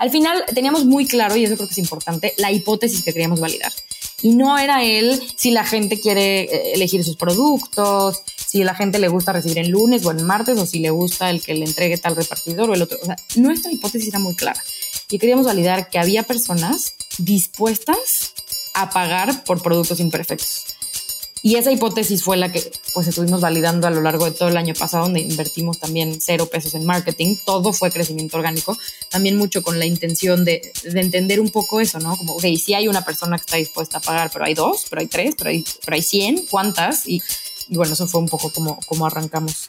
al final teníamos muy claro, y eso creo que es importante, la hipótesis que queríamos validar. Y no era si la gente quiere elegir sus productos, si la gente le gusta recibir en lunes o en martes, o si le gusta el que le entregue tal repartidor o el otro. O sea, nuestra hipótesis era muy clara. Y queríamos validar que había personas dispuestas a pagar por productos imperfectos. Y esa hipótesis fue la que pues estuvimos validando a lo largo de todo el año pasado, donde invertimos también 0 pesos en marketing. Todo fue crecimiento orgánico. También mucho con la intención de entender un poco eso, ¿no? Como, ok, sí hay una persona que está dispuesta a pagar, pero hay 2, pero hay 3, pero hay 100. ¿Cuántas? Y bueno, eso fue un poco como arrancamos.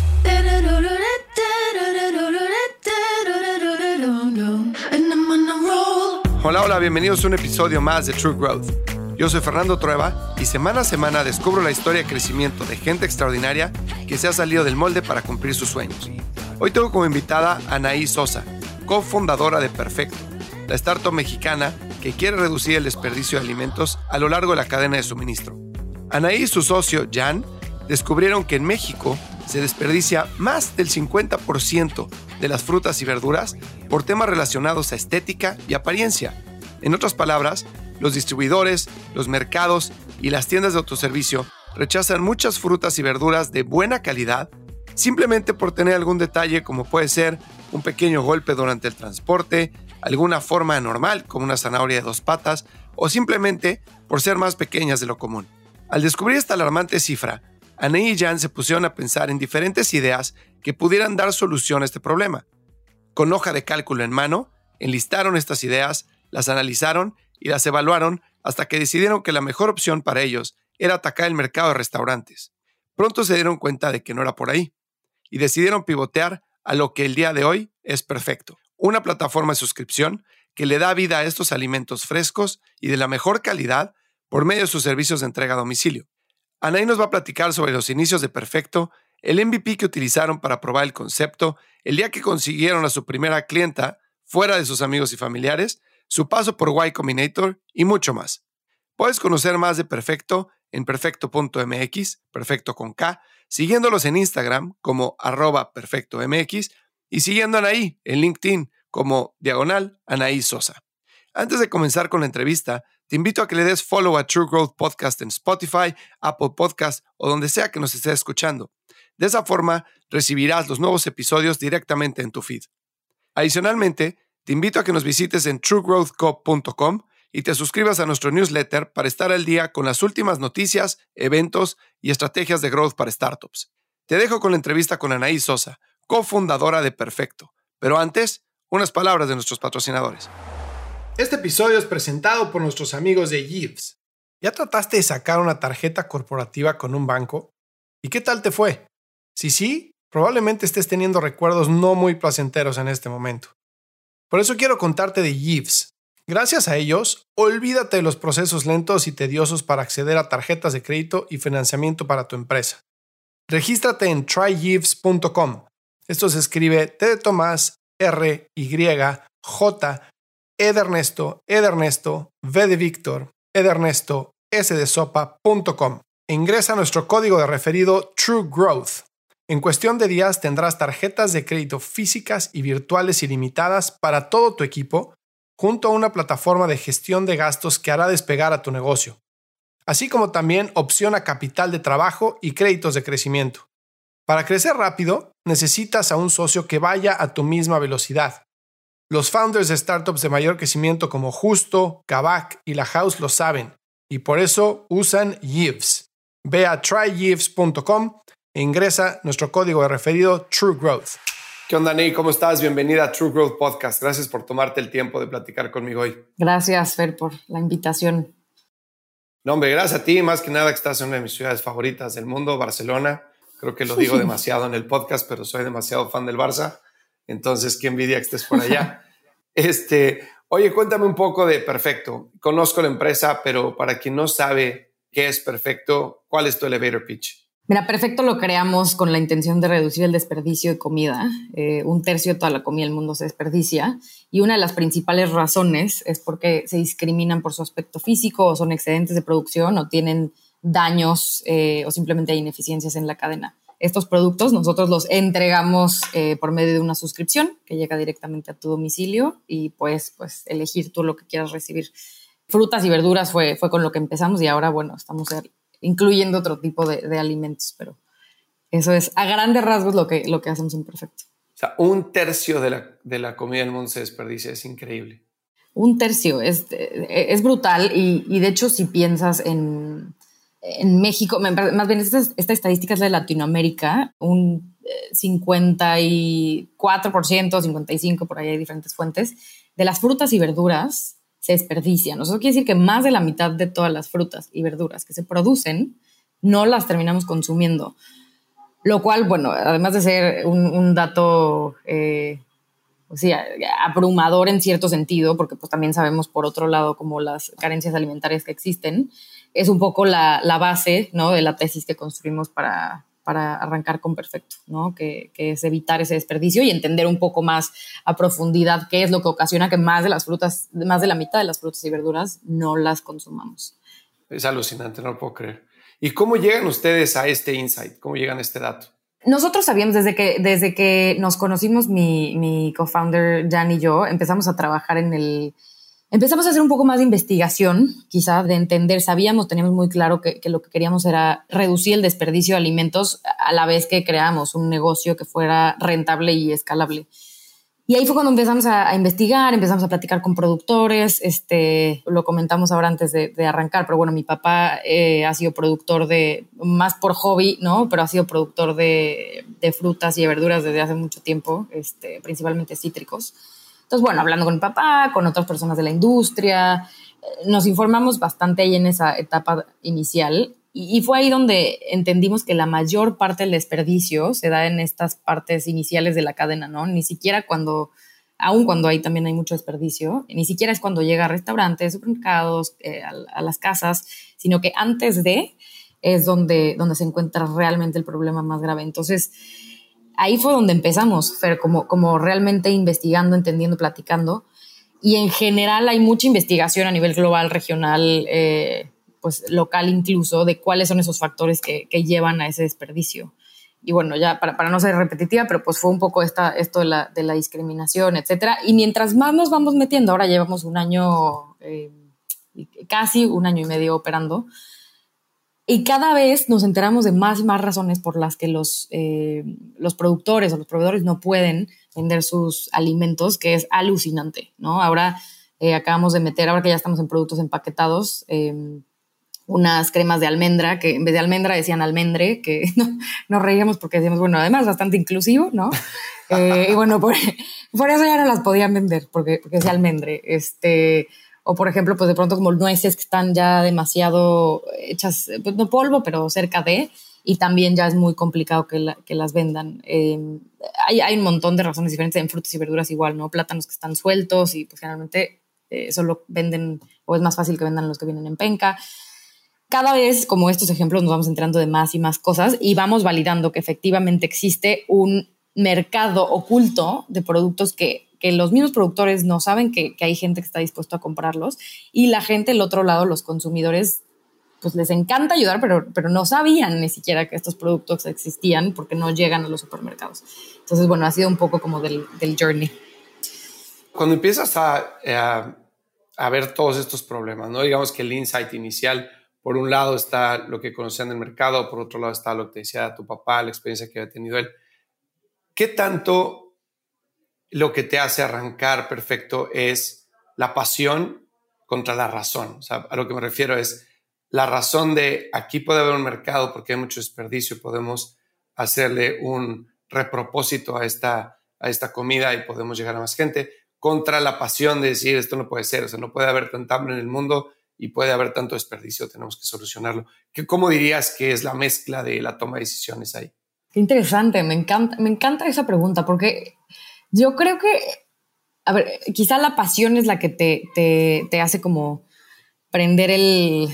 Hola, bienvenidos a un episodio más de True Growth. Yo soy Fernando Trueba y semana a semana descubro la historia de crecimiento de gente extraordinaria que se ha salido del molde para cumplir sus sueños. Hoy tengo como invitada a Anaí Sosa, cofundadora de Perfecto, la startup mexicana que quiere reducir el desperdicio de alimentos a lo largo de la cadena de suministro. Anaí y su socio, Jan, descubrieron que en México se desperdicia más del 50% de las frutas y verduras por temas relacionados a estética y apariencia. En otras palabras, los distribuidores, los mercados y las tiendas de autoservicio rechazan muchas frutas y verduras de buena calidad simplemente por tener algún detalle como puede ser un pequeño golpe durante el transporte, alguna forma anormal como una zanahoria de 2 patas o simplemente por ser más pequeñas de lo común. Al descubrir esta alarmante cifra, Anaí y Jan se pusieron a pensar en diferentes ideas que pudieran dar solución a este problema. Con hoja de cálculo en mano, enlistaron estas ideas, las analizaron y las evaluaron hasta que decidieron que la mejor opción para ellos era atacar el mercado de restaurantes. Pronto se dieron cuenta de que no era por ahí y decidieron pivotear a lo que el día de hoy es Perfecto, una plataforma de suscripción que le da vida a estos alimentos frescos y de la mejor calidad por medio de sus servicios de entrega a domicilio. Anaí nos va a platicar sobre los inicios de Perfecto, el MVP que utilizaron para probar el concepto, el día que consiguieron a su primera clienta fuera de sus amigos y familiares, su paso por Y Combinator y mucho más. Puedes conocer más de Perfecto en perfecto.mx, perfecto con K, siguiéndolos en Instagram como @perfectomx y siguiendo a Anaí en LinkedIn como /Anaí Sosa. Antes de comenzar con la entrevista, te invito a que le des follow a True Growth Podcast en Spotify, Apple Podcast o donde sea que nos estés escuchando. De esa forma, recibirás los nuevos episodios directamente en tu feed. Adicionalmente, te invito a que nos visites en truegrowthco.com y te suscribas a nuestro newsletter para estar al día con las últimas noticias, eventos y estrategias de growth para startups. Te dejo con la entrevista con Anaí Sosa, cofundadora de Perfecto. Pero antes, unas palabras de nuestros patrocinadores. Este episodio es presentado por nuestros amigos de Yves. ¿Ya trataste de sacar una tarjeta corporativa con un banco? ¿Y qué tal te fue? Si sí, probablemente estés teniendo recuerdos no muy placenteros en este momento. Por eso quiero contarte de Yves. Gracias a ellos, olvídate de los procesos lentos y tediosos para acceder a tarjetas de crédito y financiamiento para tu empresa. Regístrate en tryyves.com. Esto se escribe T de Tomás, R, Y, J, E de Ernesto, V de Víctor, E de Ernesto, S de sopa.com. E ingresa nuestro código de referido True Growth. En cuestión de días tendrás tarjetas de crédito físicas y virtuales ilimitadas para todo tu equipo, junto a una plataforma de gestión de gastos que hará despegar a tu negocio, así como también opción a capital de trabajo y créditos de crecimiento. Para crecer rápido, necesitas a un socio que vaya a tu misma velocidad. Los founders de startups de mayor crecimiento como Justo, Kavak y La House lo saben, y por eso usan Yves. Ve a tryyves.com e ingresa nuestro código de referido True Growth. ¿Qué onda, Anaí? ¿Cómo estás? Bienvenida a True Growth Podcast. Gracias por tomarte el tiempo de platicar conmigo hoy. Gracias, Fer, por la invitación. No, hombre, gracias a ti. Más que nada que estás en una de mis ciudades favoritas del mundo, Barcelona. Creo que lo digo demasiado en el podcast, pero soy demasiado fan del Barça. Entonces, qué envidia que estés por allá. Oye, cuéntame un poco de Perfecto. Conozco la empresa, pero para quien no sabe qué es Perfecto, ¿cuál es tu elevator pitch? Mira, Perfecto lo creamos con la intención de reducir el desperdicio de comida. 1/3 de toda la comida del mundo se desperdicia y una de las principales razones es porque se discriminan por su aspecto físico o son excedentes de producción o tienen daños o simplemente hay ineficiencias en la cadena. estos productos nosotros los entregamos por medio de una suscripción que llega directamente a tu domicilio y pues elegir tú lo que quieras recibir. Frutas y verduras fue con lo que empezamos y ahora, bueno, estamos incluyendo otro tipo de alimentos, pero eso es a grandes rasgos lo que hacemos en Perfecto. O sea, 1/3 de la comida del mundo se desperdicia, es increíble. 1/3 es brutal y de hecho si piensas en México, más bien esta estadística es de Latinoamérica, un 54%, 55%, por ahí hay diferentes fuentes, de las frutas y verduras se desperdician. Eso quiere decir que más de la mitad de todas las frutas y verduras que se producen no las terminamos consumiendo. Lo cual, bueno, además de ser un dato abrumador en cierto sentido, porque pues también sabemos por otro lado como las carencias alimentarias que existen, es un poco la base, ¿no?, de la tesis que construimos para arrancar con Perfecto, ¿no? Que es evitar ese desperdicio y entender un poco más a profundidad qué es lo que ocasiona que más de la mitad de las frutas y verduras no las consumamos. Es alucinante, no lo puedo creer. ¿Y cómo llegan ustedes a este insight? ¿Cómo llegan a este dato? Nosotros sabíamos desde que nos conocimos, mi co-founder Jan y yo, empezamos a trabajar empezamos a hacer un poco más de investigación, quizá de entender, teníamos muy claro que lo que queríamos era reducir el desperdicio de alimentos a la vez que creábamos un negocio que fuera rentable y escalable. Y ahí fue cuando empezamos a investigar, empezamos a platicar con productores, lo comentamos ahora antes de arrancar, pero bueno, mi papá ha sido productor más por hobby, ¿no? Pero ha sido productor de frutas y de verduras desde hace mucho tiempo, principalmente cítricos. Entonces, bueno, hablando con mi papá, con otras personas de la industria, nos informamos bastante ahí en esa etapa inicial. Y fue ahí donde entendimos que la mayor parte del desperdicio se da en estas partes iniciales de la cadena, ¿no? Ni siquiera aun cuando también hay mucho desperdicio, ni siquiera es cuando llega a restaurantes, supermercados, a las casas, sino que antes es donde se encuentra realmente el problema más grave. Entonces, ahí fue donde empezamos, Fer, como realmente investigando, entendiendo, platicando. Y en general hay mucha investigación a nivel global, regional, pues local incluso, de cuáles son esos factores que llevan a ese desperdicio. Y bueno, ya para no ser repetitiva, pero pues fue un poco esto de la discriminación, etcétera. Y mientras más nos vamos metiendo, ahora llevamos un año, casi un año y medio operando, y cada vez nos enteramos de más y más razones por las que los productores o los proveedores no pueden vender sus alimentos, que es alucinante, ¿no? Ahora acabamos de meter, ahora que ya estamos en productos empaquetados, unas cremas de almendra, que en vez de almendra decían almendre, que nos reíamos porque decíamos, bueno, además bastante inclusivo, ¿no? Y bueno, por eso ya no las podían vender, porque decía almendre. O por ejemplo, pues de pronto como nueces que están ya demasiado hechas, pues no polvo, pero cerca de, y también ya es muy complicado que las vendan. Hay un montón de razones diferentes en frutas y verduras igual, ¿no? Plátanos que están sueltos y pues generalmente solo venden, o es más fácil que vendan los que vienen en penca. Cada vez, como estos ejemplos, nos vamos enterando de más y más cosas y vamos validando que efectivamente existe un mercado oculto de productos que los mismos productores no saben que hay gente que está dispuesta a comprarlos y la gente del otro lado, los consumidores, pues les encanta ayudar, pero no sabían ni siquiera que estos productos existían porque no llegan a los supermercados. Entonces, bueno, ha sido un poco como del journey. Cuando empiezas a ver todos estos problemas, ¿no? Digamos que el insight inicial, por un lado está lo que conocían del mercado, por otro lado está lo que te decía tu papá, la experiencia que había tenido él. ¿Qué tanto lo que te hace arrancar Perfecto es la pasión contra la razón? O sea, a lo que me refiero es la razón de aquí puede haber un mercado porque hay mucho desperdicio, podemos hacerle un repropósito a esta comida y podemos llegar a más gente, contra la pasión de decir esto no puede ser, o sea, no puede haber tanta hambre en el mundo y puede haber tanto desperdicio, tenemos que solucionarlo. ¿Cómo dirías que es la mezcla de la toma de decisiones ahí? Qué interesante, me encanta esa pregunta porque yo creo que, a ver, quizá la pasión es la que te hace como prender el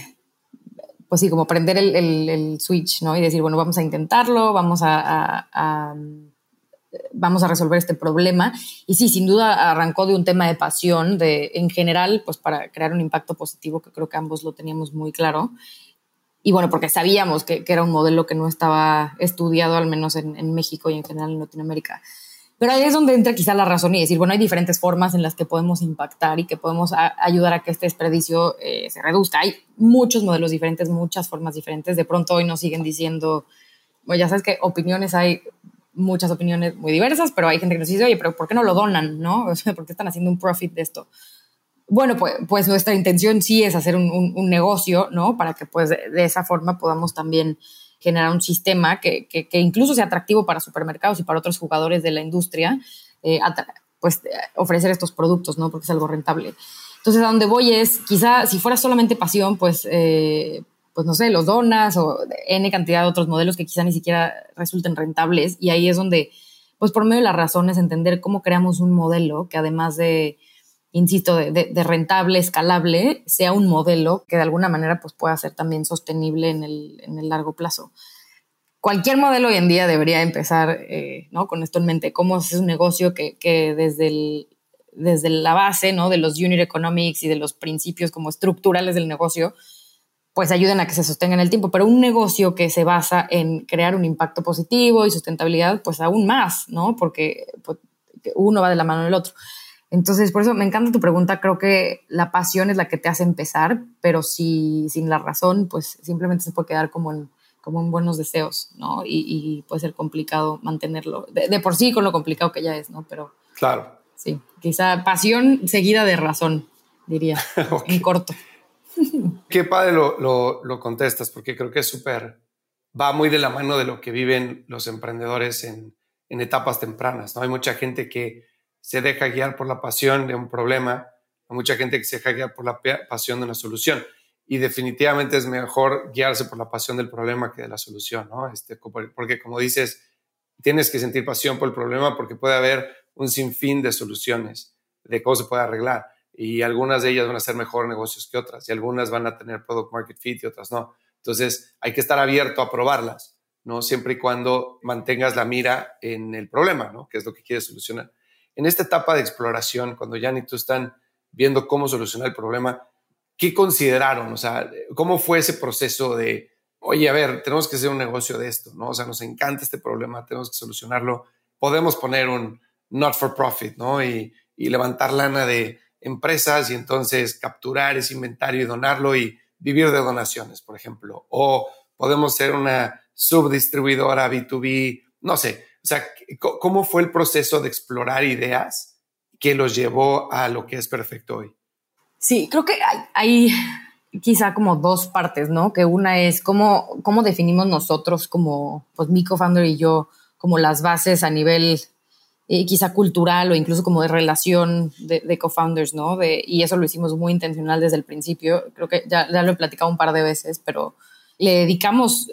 switch, ¿no? Y decir, bueno, vamos a intentarlo, vamos a resolver este problema. Y sí, sin duda arrancó de un tema de pasión, en general, pues para crear un impacto positivo, que creo que ambos lo teníamos muy claro. Y bueno, porque sabíamos que era un modelo que no estaba estudiado, al menos en México y en general en Latinoamérica. Pero ahí es donde entra quizá la razón y decir, bueno, hay diferentes formas en las que podemos impactar y que podemos ayudar a que este desperdicio se reduzca. Hay muchos modelos diferentes, muchas formas diferentes. De pronto hoy nos siguen diciendo, bueno, ya sabes que opiniones hay, muchas opiniones muy diversas, pero hay gente que nos dice, oye, pero ¿por qué no lo donan? ¿No? O sea, ¿por qué están haciendo un profit de esto? Bueno, pues nuestra intención sí es hacer un negocio, ¿no? Para que pues de esa forma podamos también generar un sistema que incluso sea atractivo para supermercados y para otros jugadores de la industria, ofrecer estos productos, ¿no? Porque es algo rentable. Entonces, a donde voy es, quizá si fuera solamente pasión, pues no sé, los donas o N cantidad de otros modelos que quizá ni siquiera resulten rentables. Y ahí es donde, pues por medio de las razones, entender cómo creamos un modelo que además de, insisto, de rentable, escalable, sea un modelo que de alguna manera pues pueda ser también sostenible en el largo plazo. Cualquier modelo hoy en día debería empezar ¿no? con esto en mente, cómo es un negocio que desde la base, ¿no? de los unit economics y de los principios como estructurales del negocio, pues ayuden a que se sostenga en el tiempo. Pero un negocio que se basa en crear un impacto positivo y sustentabilidad, pues aún más, ¿no? Porque pues, uno va de la mano del otro. Entonces, por eso me encanta tu pregunta. Creo que la pasión es la que te hace empezar, pero sin la razón, pues simplemente se puede quedar como en buenos deseos, ¿no? Y puede ser complicado mantenerlo. De por sí con lo complicado que ya es, ¿no? Pero claro. Sí, quizá pasión seguida de razón, diría, okay. En corto. Qué padre lo contestas, porque creo que es súper, va muy de la mano de lo que viven los emprendedores en etapas tempranas, ¿no? Hay mucha gente que se deja guiar por la pasión de un problema, hay mucha gente que se deja guiar por la pasión de una solución, y definitivamente es mejor guiarse por la pasión del problema que de la solución, ¿no? Porque como dices, tienes que sentir pasión por el problema porque puede haber un sinfín de soluciones de cómo se puede arreglar. Y algunas de ellas van a ser mejor negocios que otras, y algunas van a tener product market fit y otras no. Entonces hay que estar abierto a probarlas, ¿no? Siempre y cuando mantengas la mira en el problema, ¿no? Que es lo que quieres solucionar. En esta etapa de exploración, cuando Jan y tú están viendo cómo solucionar el problema, ¿qué consideraron? O sea, ¿cómo fue ese proceso de, oye, a ver, tenemos que hacer un negocio de esto, ¿no? O sea, nos encanta este problema, tenemos que solucionarlo. Podemos poner un not for profit, ¿no? Y levantar lana de empresas y entonces capturar ese inventario y donarlo y vivir de donaciones, por ejemplo. O podemos ser una subdistribuidora B2B, no sé. O sea, ¿cómo fue el proceso de explorar ideas que los llevó a lo que es Perfecto hoy? Sí, creo que hay quizá como dos partes, ¿no? Que una es cómo definimos nosotros como, pues mi co-founder y yo, como las bases a nivel quizá cultural o incluso como de relación de co-founders, ¿no? Y eso lo hicimos muy intencional desde el principio. Creo que ya lo he platicado un par de veces, pero le dedicamos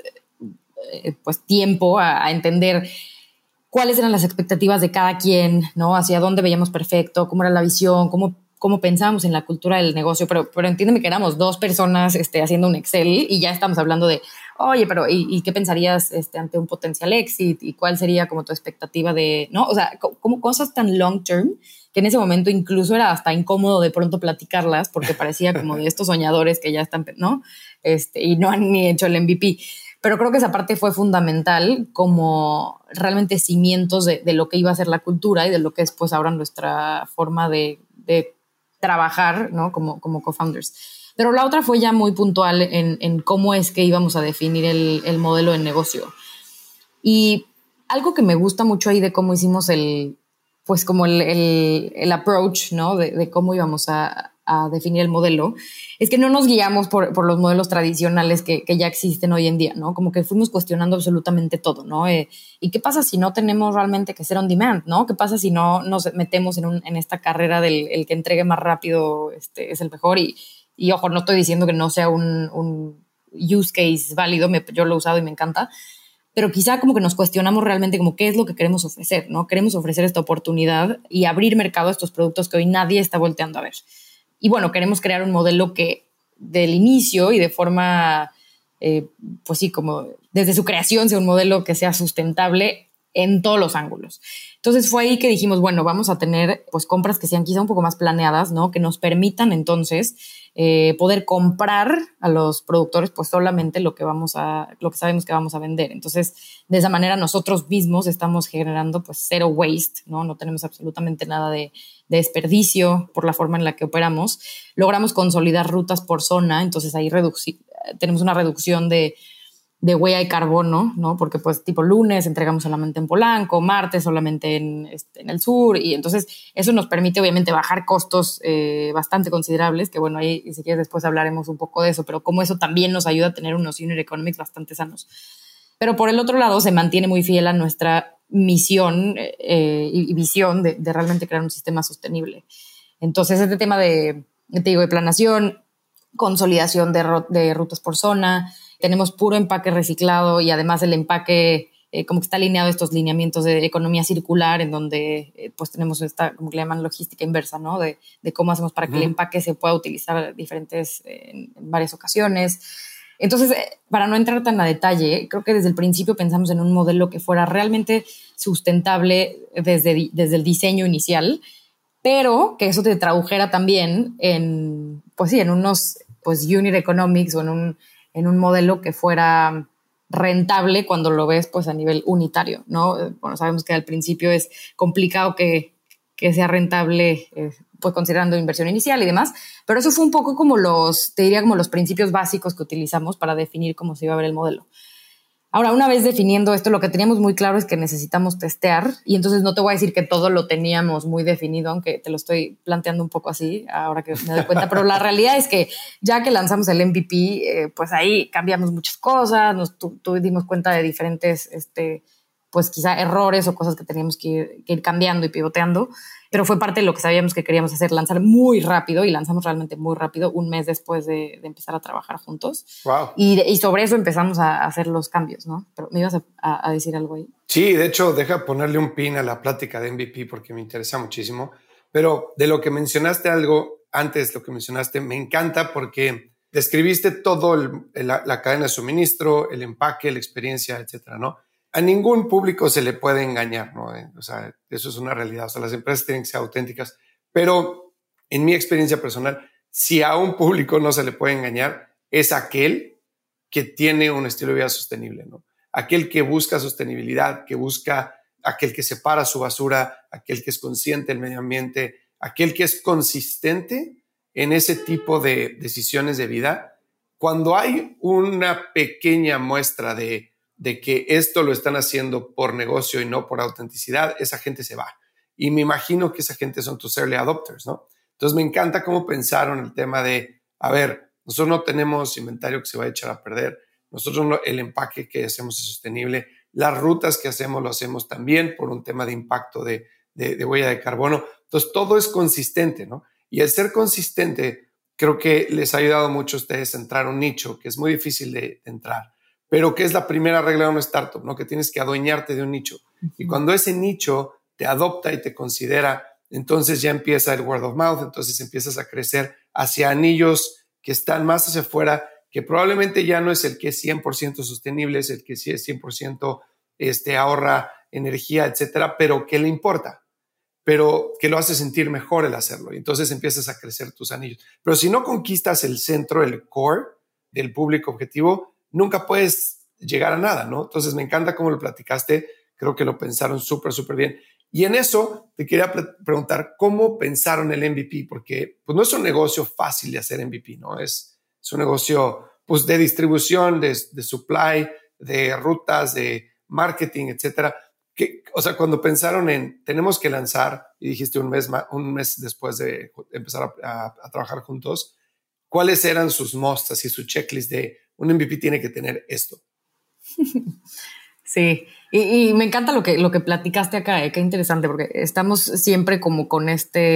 pues tiempo a entender cuáles eran las expectativas de cada quien, ¿no? Hacia dónde veíamos Perfecto, cómo era la visión, cómo pensábamos en la cultura del negocio, pero entiéndeme que éramos dos personas haciendo un Excel y ya estamos hablando de, oye, pero ¿y qué pensarías ante un potencial exit? ¿Y cuál sería como tu expectativa de, no? O sea, como cosas tan long term que en ese momento incluso era hasta incómodo de pronto platicarlas porque parecía como de estos soñadores que ya están, ¿no? Y no han ni hecho el MVP. Pero creo que esa parte fue fundamental como realmente cimientos de lo que iba a ser la cultura y de lo que es pues ahora nuestra forma de trabajar, ¿no? como co-founders. Pero la otra fue ya muy puntual en cómo es que íbamos a definir el modelo de negocio. Y algo que me gusta mucho ahí de cómo hicimos el approach, ¿no? De cómo íbamos a definir el modelo, es que no nos guiamos por los modelos tradicionales que ya existen hoy en día, ¿no? Como que fuimos cuestionando absolutamente todo, ¿no? ¿Y qué pasa si no tenemos realmente que ser on demand, ¿no? ¿Qué pasa si no nos metemos en esta carrera del el que entregue más rápido es el mejor? Y ojo, no estoy diciendo que no sea un use case válido, yo lo he usado y me encanta, pero quizá como que nos cuestionamos realmente como qué es lo que queremos ofrecer, ¿no? Queremos ofrecer esta oportunidad y abrir mercado a estos productos que hoy nadie está volteando a ver. Y bueno, queremos crear un modelo que del inicio y de forma, pues sí, como desde su creación sea un modelo que sea sustentable en todos los ángulos. Entonces fue ahí que dijimos, bueno, vamos a tener pues compras que sean quizá un poco más planeadas, ¿no? Que nos permitan entonces poder comprar a los productores pues solamente lo que sabemos que vamos a vender. Entonces, de esa manera nosotros mismos estamos generando pues cero waste, ¿no? No tenemos absolutamente nada de desperdicio por la forma en la que operamos. Logramos consolidar rutas por zona, entonces ahí tenemos una reducción de huella de carbono, ¿no? Porque pues tipo lunes entregamos solamente en Polanco, martes solamente en el sur, y entonces eso nos permite obviamente bajar costos bastante considerables, que bueno, ahí si quieres después hablaremos un poco de eso, pero como eso también nos ayuda a tener unos unit economics bastante sanos. Pero por el otro lado se mantiene muy fiel a nuestra misión y visión de realmente crear un sistema sostenible. Entonces este tema de planeación, consolidación de rutas por zona, tenemos puro empaque reciclado y además el empaque como que está alineado a estos lineamientos de economía circular, en donde pues tenemos esta, como que le llaman logística inversa, ¿no? De cómo hacemos para que el empaque se pueda utilizar en varias ocasiones. Entonces, para no entrar tan a detalle, creo que desde el principio pensamos en un modelo que fuera realmente sustentable desde el diseño inicial, pero que eso te tradujera también en unos pues unit economics o en un modelo que fuera rentable cuando lo ves pues a nivel unitario, ¿no? Bueno, sabemos que al principio es complicado que sea rentable, pues considerando inversión inicial y demás, pero eso fue un poco como los principios básicos que utilizamos para definir cómo se iba a ver el modelo. Ahora, una vez definiendo esto, lo que teníamos muy claro es que necesitamos testear, y entonces no te voy a decir que todo lo teníamos muy definido, aunque te lo estoy planteando un poco así, ahora que me doy cuenta, pero la realidad es que ya que lanzamos el MVP, pues ahí cambiamos muchas cosas, nos dimos cuenta de diferentes, pues quizá errores o cosas que teníamos que ir cambiando y pivoteando, pero fue parte de lo que sabíamos que queríamos hacer, lanzar muy rápido, y lanzamos realmente muy rápido, un mes después de empezar a trabajar juntos. Wow. Y sobre eso empezamos a hacer los cambios, ¿no? Pero me ibas a decir algo ahí. Sí, de hecho, deja ponerle un pin a la plática de MVP porque me interesa muchísimo, pero de lo que mencionaste algo antes, lo que mencionaste, me encanta porque describiste todo la cadena de suministro, el empaque, la experiencia, etcétera, ¿no? A ningún público se le puede engañar, ¿no? O sea, eso es una realidad. O sea, las empresas tienen que ser auténticas. Pero en mi experiencia personal, si a un público no se le puede engañar, es aquel que tiene un estilo de vida sostenible, ¿no? Aquel que busca sostenibilidad, aquel que separa su basura, aquel que es consciente del medio ambiente, aquel que es consistente en ese tipo de decisiones de vida. Cuando hay una pequeña muestra de que esto lo están haciendo por negocio y no por autenticidad, esa gente se va. Y me imagino que esa gente son tus early adopters, ¿no? Entonces me encanta cómo pensaron el tema de, a ver, nosotros no tenemos inventario que se va a echar a perder, nosotros el empaque que hacemos es sostenible, las rutas que hacemos lo hacemos también por un tema de impacto de huella de carbono. Entonces todo es consistente, ¿no? Y el ser consistente creo que les ha ayudado mucho a ustedes a entrar a un nicho que es muy difícil de entrar, pero que es la primera regla de una startup, ¿no? Que tienes que adueñarte de un nicho. Y cuando ese nicho te adopta y te considera, entonces ya empieza el word of mouth, entonces empiezas a crecer hacia anillos que están más hacia afuera, que probablemente ya no es el que es 100% sostenible, es el que sí es 100% ahorra energía, etcétera, pero que le importa, pero que lo hace sentir mejor el hacerlo. Y entonces empiezas a crecer tus anillos. Pero si no conquistas el centro, el core del público objetivo, nunca puedes llegar a nada, ¿no? Entonces me encanta cómo lo platicaste, creo que lo pensaron súper, súper bien. Y en eso te quería preguntar, ¿cómo pensaron el MVP? Porque pues, no es un negocio fácil de hacer MVP, ¿no? Es un negocio pues, de distribución, de supply, de rutas, de marketing, etcétera. O sea, cuando pensaron en tenemos que lanzar, y dijiste un mes después de empezar a trabajar juntos, ¿cuáles eran sus musts, así su checklist de un MVP tiene que tener esto? Sí, y me encanta lo que platicaste acá, qué interesante, porque estamos siempre como con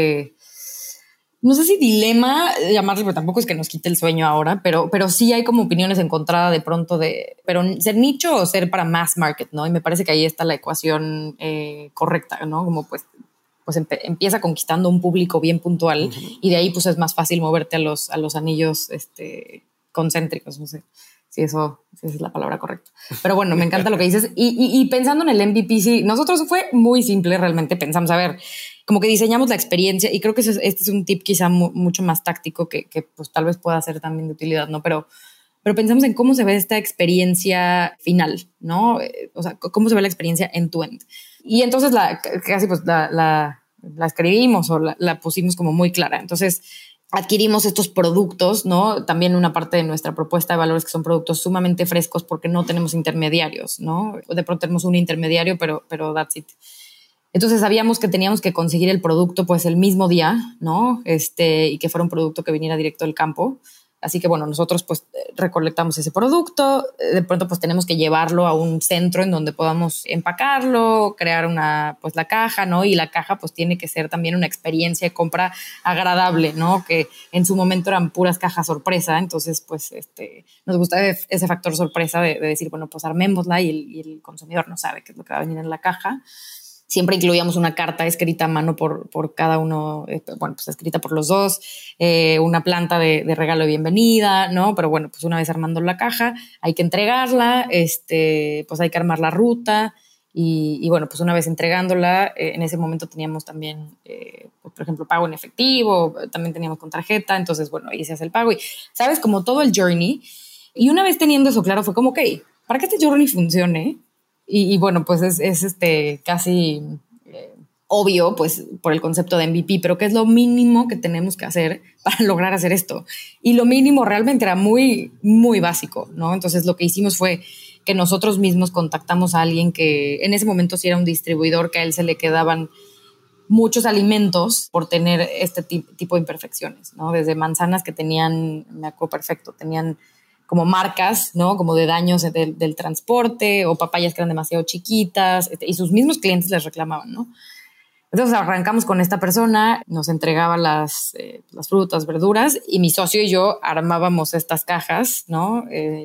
no sé si dilema llamarlo, pero tampoco es que nos quite el sueño ahora, pero sí hay como opiniones encontradas de pronto pero ser nicho o ser para mass market, ¿no? Y me parece que ahí está la ecuación correcta, ¿no? Como pues empieza conquistando un público bien puntual, uh-huh. Y de ahí pues es más fácil moverte a los anillos concéntricos, no sé. si esa es la palabra correcta. Pero bueno, me encanta lo que dices. Y pensando en el MVP, sí, nosotros fue muy simple realmente. Pensamos, a ver, como que diseñamos la experiencia y creo que este es un tip quizá mucho más táctico que pues tal vez pueda ser también de utilidad, ¿no? Pero pensamos en cómo se ve esta experiencia final, ¿no? O sea, cómo se ve la experiencia end-to-end. Y entonces casi pues la escribimos o la pusimos como muy clara. Entonces adquirimos estos productos, ¿no? También una parte de nuestra propuesta de valores que son productos sumamente frescos porque no tenemos intermediarios, ¿no? De pronto tenemos un intermediario, pero that's it. Entonces sabíamos que teníamos que conseguir el producto pues el mismo día, ¿no? Y que fuera un producto que viniera directo del campo. Así que bueno, nosotros pues recolectamos ese producto, de pronto pues tenemos que llevarlo a un centro en donde podamos empacarlo, crear pues la caja, ¿no? Y la caja pues tiene que ser también una experiencia de compra agradable, ¿no? Que en su momento eran puras cajas sorpresa, entonces pues nos gusta ese factor sorpresa de decir, bueno, pues armémosla y el consumidor no sabe qué es lo que va a venir en la caja. Siempre incluíamos una carta escrita a mano por cada uno, bueno, pues escrita por los dos, una planta de regalo de bienvenida, ¿no? Pero bueno, pues una vez armando la caja, hay que entregarla, pues hay que armar la ruta y bueno, pues una vez entregándola, en ese momento teníamos también, pues, por ejemplo, pago en efectivo, también teníamos con tarjeta, entonces bueno, ahí se hace el pago y, ¿sabes? Como todo el journey. Y una vez teniendo eso claro, fue como, ok, para que este journey funcione, y bueno, pues es casi obvio, pues por el concepto de MVP, pero ¿qué es lo mínimo que tenemos que hacer para lograr hacer esto? Y lo mínimo realmente era muy, muy básico, ¿no? Entonces lo que hicimos fue que nosotros mismos contactamos a alguien que en ese momento sí era un distribuidor, que a él se le quedaban muchos alimentos por tener este tipo de imperfecciones, ¿no? Desde manzanas que tenían, me acuerdo perfecto, tenían como marcas, ¿no? Como de daños del transporte o papayas que eran demasiado chiquitas y sus mismos clientes les reclamaban, ¿no? Entonces arrancamos con esta persona, nos entregaba las frutas, verduras y mi socio y yo armábamos estas cajas, ¿no?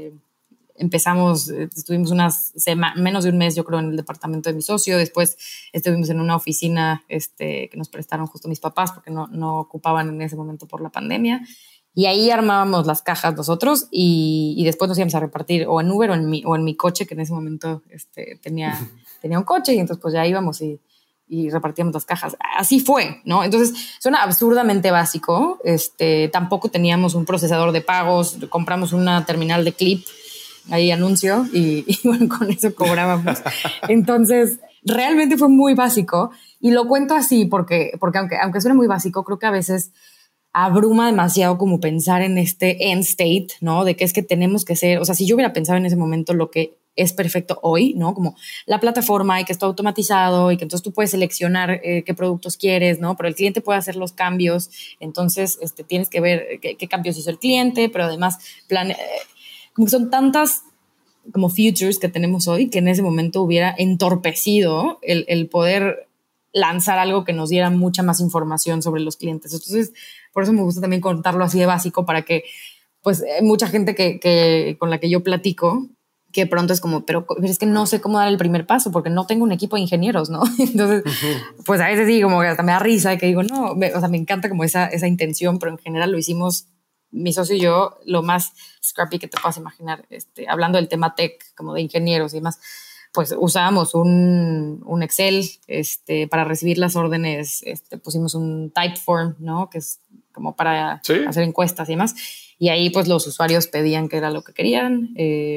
Empezamos, estuvimos menos de un mes, yo creo, en el departamento de mi socio. Después estuvimos en una oficina que nos prestaron justo mis papás porque no ocupaban en ese momento por la pandemia. Y ahí armábamos las cajas nosotros y después nos íbamos a repartir o en Uber o en mi coche, que en ese momento tenía un coche, y entonces pues ya íbamos y repartíamos las cajas. Así fue, ¿no? Entonces suena absurdamente básico. Tampoco teníamos un procesador de pagos, compramos una terminal de clip, ahí anuncio y bueno, con eso cobrábamos. Entonces realmente fue muy básico y lo cuento así porque aunque suene muy básico, creo que a veces abruma demasiado como pensar en este end state, ¿no? De que es que tenemos que ser, o sea, si yo hubiera pensado en ese momento lo que es perfecto hoy, ¿no? Como la plataforma y que está automatizado y que entonces tú puedes seleccionar qué productos quieres, ¿no? Pero el cliente puede hacer los cambios, entonces tienes que ver qué cambios hizo el cliente, pero además como que son tantas como futures que tenemos hoy que en ese momento hubiera entorpecido el poder lanzar algo que nos diera mucha más información sobre los clientes. Entonces, por eso me gusta también contarlo así de básico para que, pues, mucha gente que con la que yo platico, que pronto es como, pero es que no sé cómo dar el primer paso porque no tengo un equipo de ingenieros, ¿no? Entonces, pues a veces sí, como que hasta me da risa y que digo, no, o sea, me encanta como esa intención, pero en general lo hicimos mi socio y yo lo más scrappy que te puedas imaginar, hablando del tema tech, como de ingenieros y demás. Pues usábamos un Excel para recibir las órdenes, pusimos un Typeform, ¿no? Que es como para hacer encuestas y demás. Y ahí pues los usuarios pedían qué era lo que querían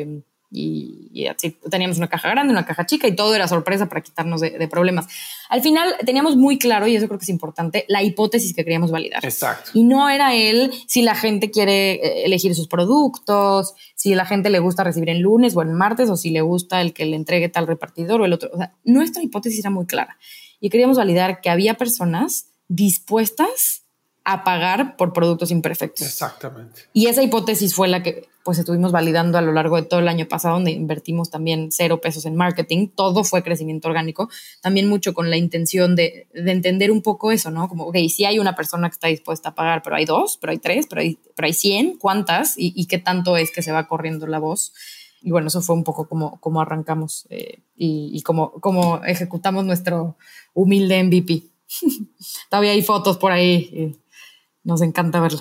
y así teníamos una caja grande, una caja chica y todo era sorpresa para quitarnos de problemas. Al final teníamos muy claro, y eso creo que es importante, la hipótesis que queríamos validar. Exacto. Y no era si la gente quiere elegir sus productos, si la gente le gusta recibir en lunes o en martes, o si le gusta el que le entregue tal repartidor o el otro. O sea, nuestra hipótesis era muy clara y queríamos validar que había personas dispuestas a pagar por productos imperfectos. Exactamente. Y esa hipótesis fue la que pues estuvimos validando a lo largo de todo el año pasado, donde invertimos también 0 pesos en marketing. Todo fue crecimiento orgánico. También mucho con la intención de entender un poco eso, ¿no? Como, ok, sí hay una persona que está dispuesta a pagar, pero hay 2, pero hay 3, pero hay 100. ¿Cuántas? ¿Y qué tanto es que se va corriendo la voz? Y bueno, eso fue un poco como arrancamos y como ejecutamos nuestro humilde MVP. Todavía hay fotos por ahí. Nos encanta verlas.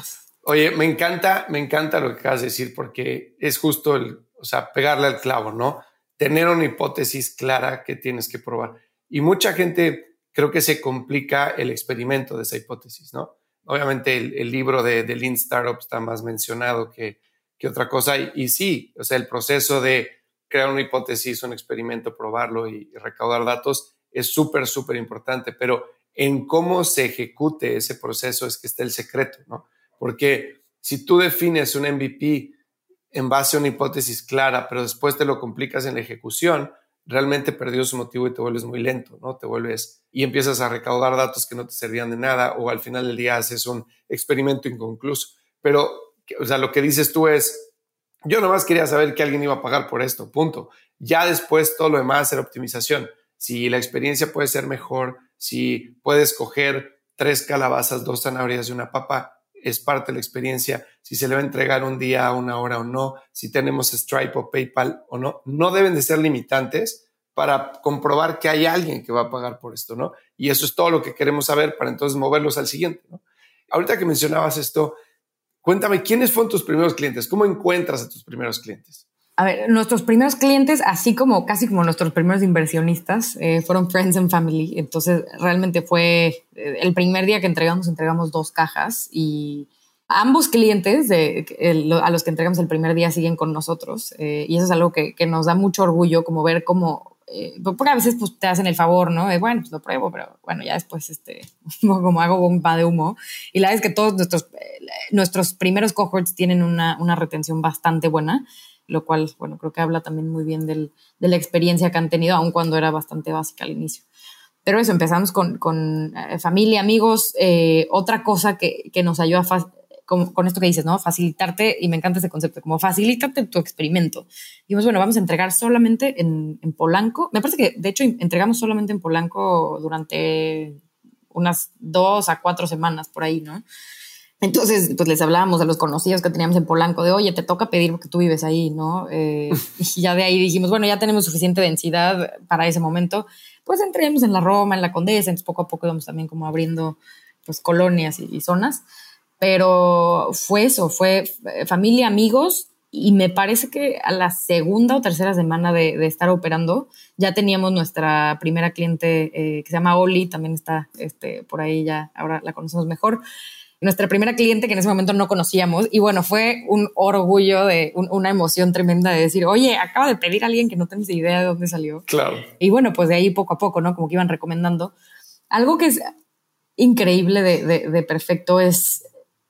Oye, me encanta lo que acabas de decir porque es justo pegarle al clavo, ¿no? Tener una hipótesis clara que tienes que probar. Y mucha gente creo que se complica el experimento de esa hipótesis, ¿no? Obviamente el libro de Lean Startup está más mencionado que otra cosa. Y sí, o sea, el proceso de crear una hipótesis, un experimento, probarlo y recaudar datos es súper, súper importante. Pero en cómo se ejecute ese proceso es que está el secreto, ¿no? Porque si tú defines un MVP en base a una hipótesis clara, pero después te lo complicas en la ejecución, realmente perdió su motivo y te vuelves muy lento, ¿no? Y empiezas a recaudar datos que no te servían de nada o al final del día haces un experimento inconcluso. Pero, o sea, lo que dices tú es, yo nomás quería saber que alguien iba a pagar por esto, punto. Ya después todo lo demás era optimización. Si la experiencia puede ser mejor, si puedes coger 3 calabazas, 2 zanahorias y una papa, es parte de la experiencia. Si se le va a entregar un día, una hora o no, si tenemos Stripe o PayPal o no, no deben de ser limitantes para comprobar que hay alguien que va a pagar por esto, ¿no? Y eso es todo lo que queremos saber para entonces moverlos al siguiente, ¿no? Ahorita que mencionabas esto, cuéntame, ¿quiénes fueron tus primeros clientes? ¿Cómo encuentras a tus primeros clientes? A ver, nuestros primeros clientes, así como casi como nuestros primeros inversionistas, fueron Friends and Family. Entonces, realmente fue el primer día que entregamos 2 cajas y ambos clientes a los que entregamos el primer día siguen con nosotros. Y eso es algo que nos da mucho orgullo, como ver cómo, porque a veces pues, te hacen el favor, ¿no? De, bueno, pues lo pruebo, pero bueno, ya después como hago bomba de humo. Y la verdad es que todos nuestros primeros cohorts tienen una retención bastante buena, lo cual, bueno, creo que habla también muy bien de la experiencia que han tenido, aun cuando era bastante básica al inicio. Pero eso, empezamos con familia, amigos. Otra cosa que nos ayuda con esto que dices, ¿no? Facilitarte, y me encanta ese concepto, como facilítate tu experimento. Dijimos, bueno, vamos a entregar solamente en Polanco. Me parece que, de hecho, entregamos solamente en Polanco durante unas 2 a 4 semanas por ahí, ¿no? Entonces, pues les hablábamos a los conocidos que teníamos en Polanco de, oye, te toca pedir porque tú vives ahí, ¿no? Y ya de ahí dijimos, bueno, ya tenemos suficiente densidad para ese momento, pues entremos en la Roma, en la Condesa, entonces poco a poco íbamos también como abriendo pues colonias y zonas, pero fue eso, fue familia, amigos, y me parece que a la segunda o tercera semana de estar operando ya teníamos nuestra primera cliente que se llama Oli, también está por ahí ya, ahora la conocemos mejor. Nuestra primera cliente que en ese momento no conocíamos, y bueno, fue un orgullo, una emoción tremenda de decir, oye, acaba de pedir a alguien que no tenemos idea de dónde salió. Claro. Y bueno, pues de ahí poco a poco, ¿no? Como que iban recomendando. Algo que es increíble de Perfecto es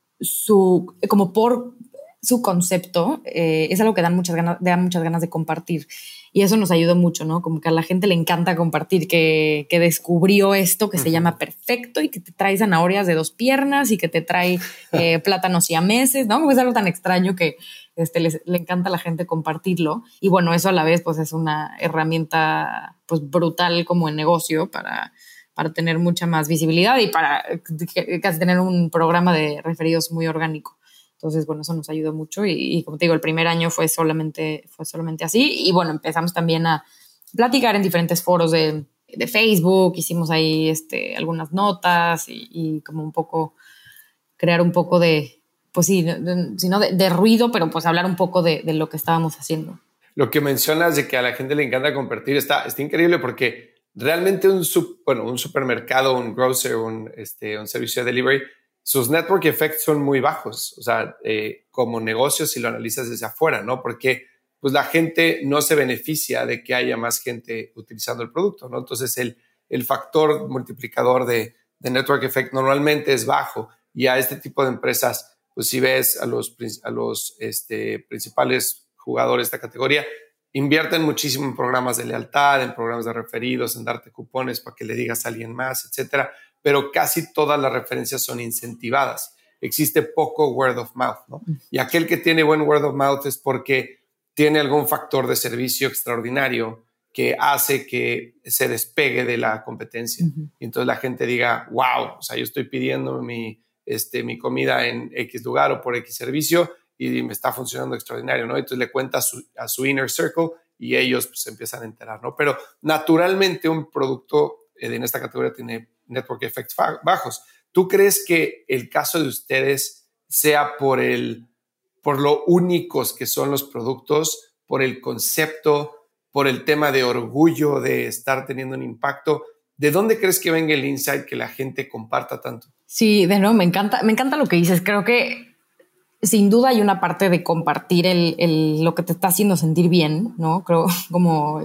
como por su concepto, es algo que da muchas ganas de compartir. Y eso nos ayudó mucho, ¿no? Como que a la gente le encanta compartir que descubrió esto que se llama Perfecto y que te trae zanahorias de 2 piernas y que te trae plátanos siameses, ¿no? Como es algo tan extraño que le encanta a la gente compartirlo. Y bueno, eso a la vez pues es una herramienta pues brutal como en negocio para tener mucha más visibilidad y para casi tener un programa de referidos muy orgánico. Entonces, bueno, eso nos ayudó mucho y como te digo, el primer año fue solamente así. Y bueno, empezamos también a platicar en diferentes foros de Facebook. Hicimos ahí algunas notas y como un poco crear un poco de, pues sí, sino de ruido, pero pues hablar un poco de lo que estábamos haciendo. Lo que mencionas de que a la gente le encanta compartir está increíble porque realmente un supermercado, un grocer, un servicio de delivery, sus network effects son muy bajos, o sea, como negocio si lo analizas desde afuera, ¿no? Porque pues la gente no se beneficia de que haya más gente utilizando el producto, ¿no? Entonces el factor multiplicador de network effect normalmente es bajo y a este tipo de empresas, pues si ves a los principales jugadores de esta categoría, invierten muchísimo en programas de lealtad, en programas de referidos, en darte cupones para que le digas a alguien más, etcétera. Pero casi todas las referencias son incentivadas. Existe poco word of mouth, ¿no? Y aquel que tiene buen word of mouth es porque tiene algún factor de servicio extraordinario que hace que se despegue de la competencia. Y entonces la gente diga, wow, o sea, yo estoy pidiendo mi comida en X lugar o por X servicio y me está funcionando extraordinario, ¿no? Entonces le cuenta a su inner circle y ellos pues, se empiezan a enterar, ¿no? Pero naturalmente un producto en esta categoría tiene network effects bajos. ¿Tú crees que el caso de ustedes sea por lo únicos que son los productos, por el concepto, por el tema de orgullo de estar teniendo un impacto. ¿De dónde crees que venga el insight que la gente comparta tanto? Sí, de nuevo, me encanta lo que dices. Creo que sin duda hay una parte de compartir lo que te está haciendo sentir bien, ¿no? Creo como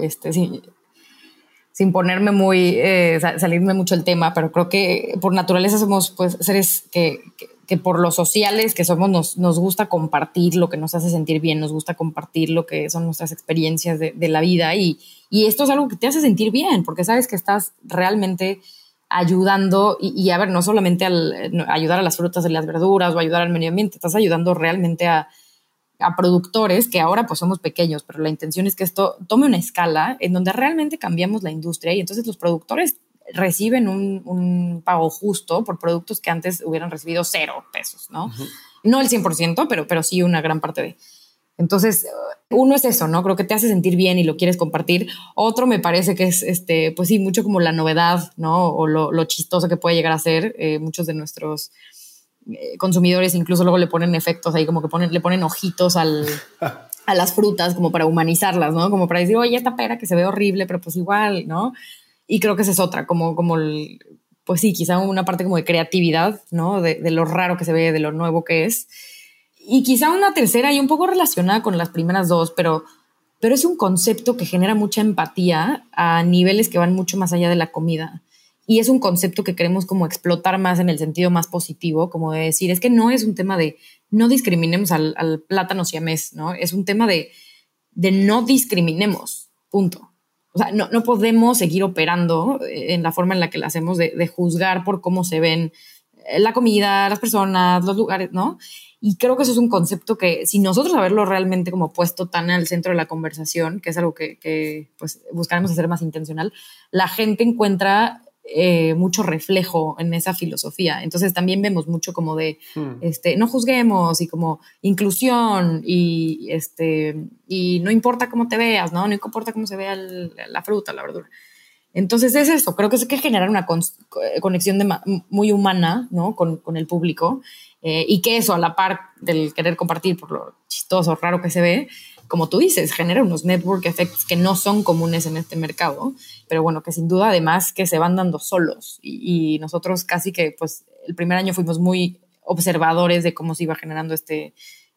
sin ponerme muy, salirme mucho el tema, pero creo que por naturaleza somos pues seres que por los sociales que somos nos gusta compartir lo que nos hace sentir bien, nos gusta compartir lo que son nuestras experiencias de la vida y esto es algo que te hace sentir bien porque sabes que estás realmente ayudando y a ver, no solamente ayudar a las frutas y las verduras o ayudar al medio ambiente, estás ayudando realmente a productores que ahora pues somos pequeños, pero la intención es que esto tome una escala en donde realmente cambiamos la industria y entonces los productores reciben un pago justo por productos que antes hubieran recibido 0 pesos, ¿no? Uh-huh. No el 100%, pero sí una gran parte de. Entonces, uno es eso, ¿no? Creo que te hace sentir bien y lo quieres compartir. Otro me parece que es, pues sí, mucho como la novedad, ¿no? O lo chistoso que puede llegar a ser. Muchos de nuestros consumidores incluso luego le ponen efectos ahí, como que le ponen ojitos a las frutas como para humanizarlas, ¿no? Como para decir, oye, esta pera que se ve horrible, pero pues igual, ¿no? Y creo que esa es otra, pues sí, quizá una parte como de creatividad, ¿no? De lo raro que se ve, de lo nuevo que es. Y quizá una tercera y un poco relacionada con las primeras dos, pero es un concepto que genera mucha empatía a niveles que van mucho más allá de la comida. Y es un concepto que queremos como explotar más en el sentido más positivo, como de decir, es que no es un tema de no discriminemos al plátano siamés, ¿no? Es un tema de no discriminemos, punto. O sea, no podemos seguir operando en la forma en la que la hacemos de juzgar por cómo se ven la comida, las personas, los lugares, ¿no? Y creo que eso es un concepto que si nosotros haberlo realmente como puesto tan al centro de la conversación, que es algo que pues buscaremos hacer más intencional, la gente encuentra mucho reflejo en esa filosofía. Entonces también vemos mucho como de no juzguemos y como inclusión y no importa cómo te veas, no importa cómo se vea la fruta, la verdura. Entonces es eso, creo que es que generar una conexión muy humana, ¿no? con el público y que eso a la par del querer compartir por lo chistoso, raro que se ve, como tú dices, genera unos network effects que no son comunes en este mercado, pero bueno, que sin duda además que se van dando solos y nosotros casi que pues el primer año fuimos muy observadores de cómo se iba generando este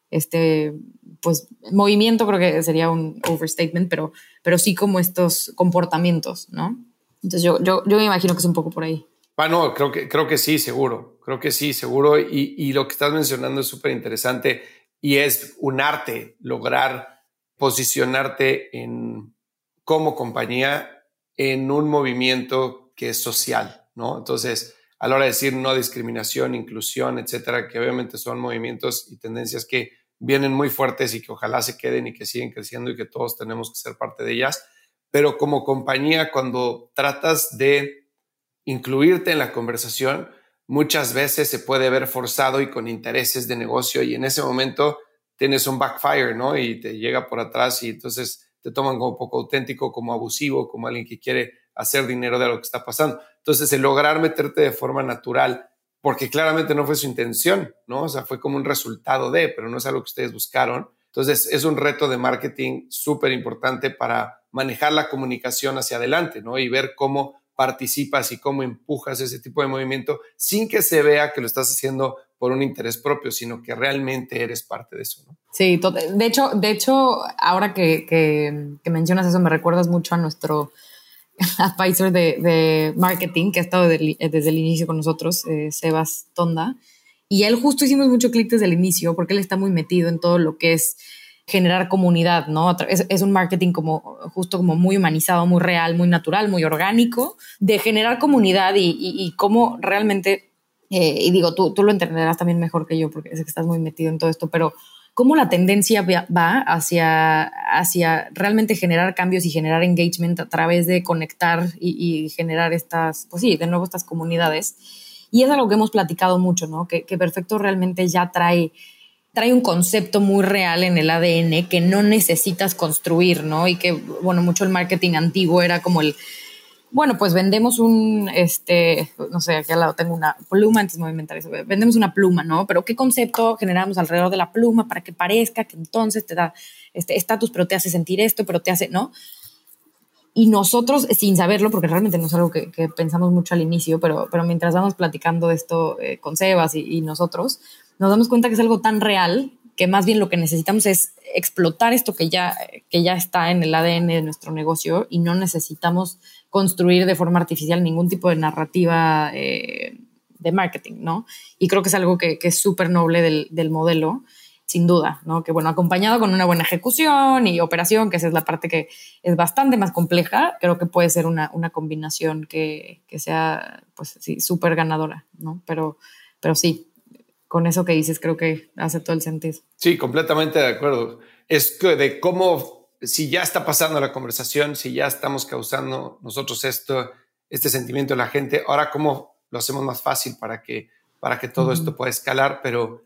pues movimiento, creo que sería un overstatement, pero sí como estos comportamientos, ¿no? Entonces yo me imagino que es un poco por ahí. Bueno, creo que sí, seguro. Creo que sí, seguro. Y lo que estás mencionando es súper interesante y es un arte lograr posicionarte como compañía en un movimiento que es social, ¿no? Entonces, a la hora de decir no discriminación, inclusión, etcétera, que obviamente son movimientos y tendencias que vienen muy fuertes y que ojalá se queden y que siguen creciendo y que todos tenemos que ser parte de ellas. Pero como compañía, cuando tratas de incluirte en la conversación, muchas veces se puede ver forzado y con intereses de negocio y en ese momento tienes un backfire, ¿no? Y te llega por atrás y entonces te toman como poco auténtico, como abusivo, como alguien que quiere hacer dinero de lo que está pasando. Entonces, el lograr meterte de forma natural, porque claramente no fue su intención, ¿no? O sea, fue como un resultado pero no es algo que ustedes buscaron. Entonces, es un reto de marketing súper importante para manejar la comunicación hacia adelante, ¿no? Y ver cómo participas y cómo empujas ese tipo de movimiento sin que se vea que lo estás haciendo por un interés propio, sino que realmente eres parte de eso, ¿no? Sí, de hecho, ahora que mencionas eso, me recuerdas mucho a nuestro advisor de marketing que ha estado desde el inicio con nosotros, Sebas Tonda, y él justo hicimos mucho clic desde el inicio porque él está muy metido en todo lo que es generar comunidad, ¿no? Es un marketing justo como muy humanizado, muy real, muy natural, muy orgánico, de generar comunidad y cómo realmente, y digo, tú lo entenderás también mejor que yo porque sé que estás muy metido en todo esto, pero cómo la tendencia va hacia realmente generar cambios y generar engagement a través de conectar y generar de nuevo estas comunidades. Y es algo que hemos platicado mucho, ¿no? Que Perfecto realmente ya trae un concepto muy real en el ADN que no necesitas construir, ¿no? Y que, bueno, mucho el marketing antiguo era como Bueno, pues vendemos no sé, aquí al lado tengo una pluma, antes me voy a inventar eso. Vendemos una pluma, ¿no? Pero ¿qué concepto generamos alrededor de la pluma para que parezca que entonces te da estatus, pero te hace sentir esto, pero te hace, ¿no? Y nosotros, sin saberlo, porque realmente no es algo que pensamos mucho al inicio, pero mientras vamos platicando de esto con Sebas y nosotros, nos damos cuenta que es algo tan real que más bien lo que necesitamos es explotar esto que ya está en el ADN de nuestro negocio y no necesitamos construir de forma artificial ningún tipo de narrativa de marketing, ¿no? Y creo que es algo que es súper noble del modelo, sin duda, ¿no? Que bueno, acompañado con una buena ejecución y operación, que esa es la parte que es bastante más compleja, creo que puede ser una combinación que sea, pues sí, súper ganadora, ¿no? Pero sí, con eso que dices creo que hace todo el sentido. Sí, completamente de acuerdo. Es que de cómo, si ya está pasando la conversación, si ya estamos causando nosotros este sentimiento de la gente, ahora cómo lo hacemos más fácil para que todo esto pueda escalar, pero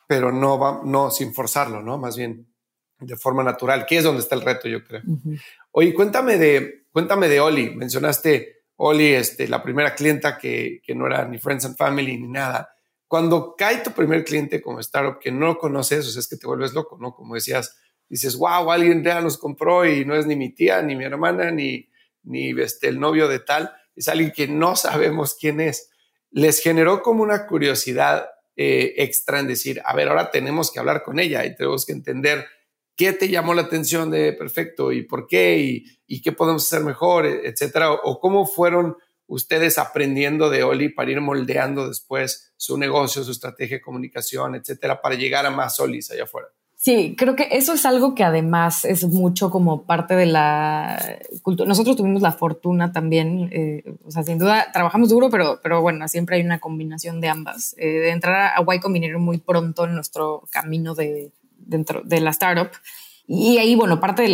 no sin forzarlo, ¿no? Más bien de forma natural, que es donde está el reto, yo creo. Oye, cuéntame de Oli. Mencionaste Oli, la primera clienta que no era ni Friends and Family ni nada. Cuando cae tu primer cliente como startup que no conoces, o sea, es que te vuelves loco, ¿no? Como decías, dices, wow, alguien ya nos compró y no es ni mi tía, ni mi hermana, ni el novio de tal. Es alguien que no sabemos quién es. Les generó como una curiosidad extra en decir, a ver, ahora tenemos que hablar con ella y tenemos que entender qué te llamó la atención de Perfecto y por qué y qué podemos hacer mejor, etcétera, o cómo fueron ustedes aprendiendo de Oli para ir moldeando después su negocio, su estrategia de comunicación, etcétera, para llegar a más Olis allá afuera. Sí, creo que eso es algo que además es mucho como parte de la cultura. Nosotros tuvimos la fortuna también, o sea, sin duda trabajamos duro, pero bueno, siempre hay una combinación de ambas. De entrar a Y Combinator muy pronto en nuestro camino dentro de la startup. Y ahí, bueno, parte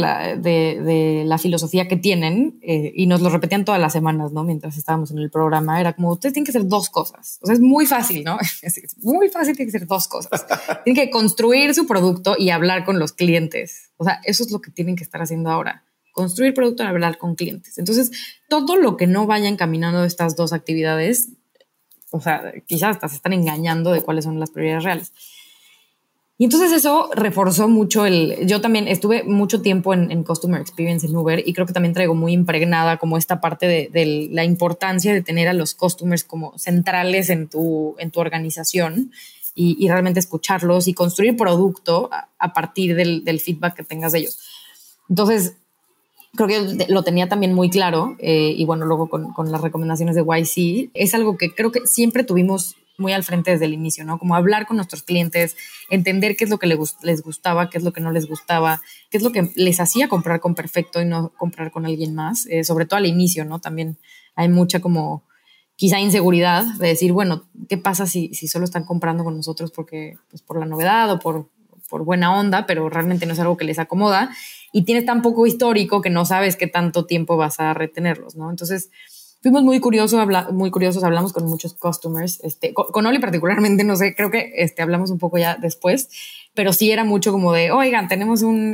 de la filosofía que tienen, y nos lo repetían todas las semanas, ¿no? Mientras estábamos en el programa, era como, ustedes tienen que hacer dos cosas. O sea, es muy fácil, ¿no? Es muy fácil, tienen que hacer dos cosas. Tienen que construir su producto y hablar con los clientes. O sea, eso es lo que tienen que estar haciendo ahora. Construir producto y hablar con clientes. Entonces, todo lo que no vaya encaminando estas dos actividades, o sea, quizás hasta se están engañando de cuáles son las prioridades reales. Y entonces eso reforzó mucho yo también estuve mucho tiempo en Customer Experience en Uber y creo que también traigo muy impregnada como esta parte de la importancia de tener a los customers como centrales en tu organización y realmente escucharlos y construir producto a partir del feedback que tengas de ellos. Entonces, creo que lo tenía también muy claro y bueno, luego con las recomendaciones de YC, es algo que creo que siempre tuvimos muy al frente desde el inicio, ¿no? Como hablar con nuestros clientes, entender qué es lo que les gustaba, qué es lo que no les gustaba, qué es lo que les hacía comprar con Perfecto y no comprar con alguien más, sobre todo al inicio, ¿no? También hay mucha como quizá inseguridad de decir, bueno, ¿qué pasa si solo están comprando con nosotros porque, pues, por la novedad o por buena onda, pero realmente no es algo que les acomoda y tienes tan poco histórico que no sabes qué tanto tiempo vas a retenerlos, ¿no? Entonces, fuimos muy curiosos, hablamos con muchos customers, con Oli particularmente, no sé, creo que hablamos un poco ya después, pero sí era mucho como de, oigan, tenemos un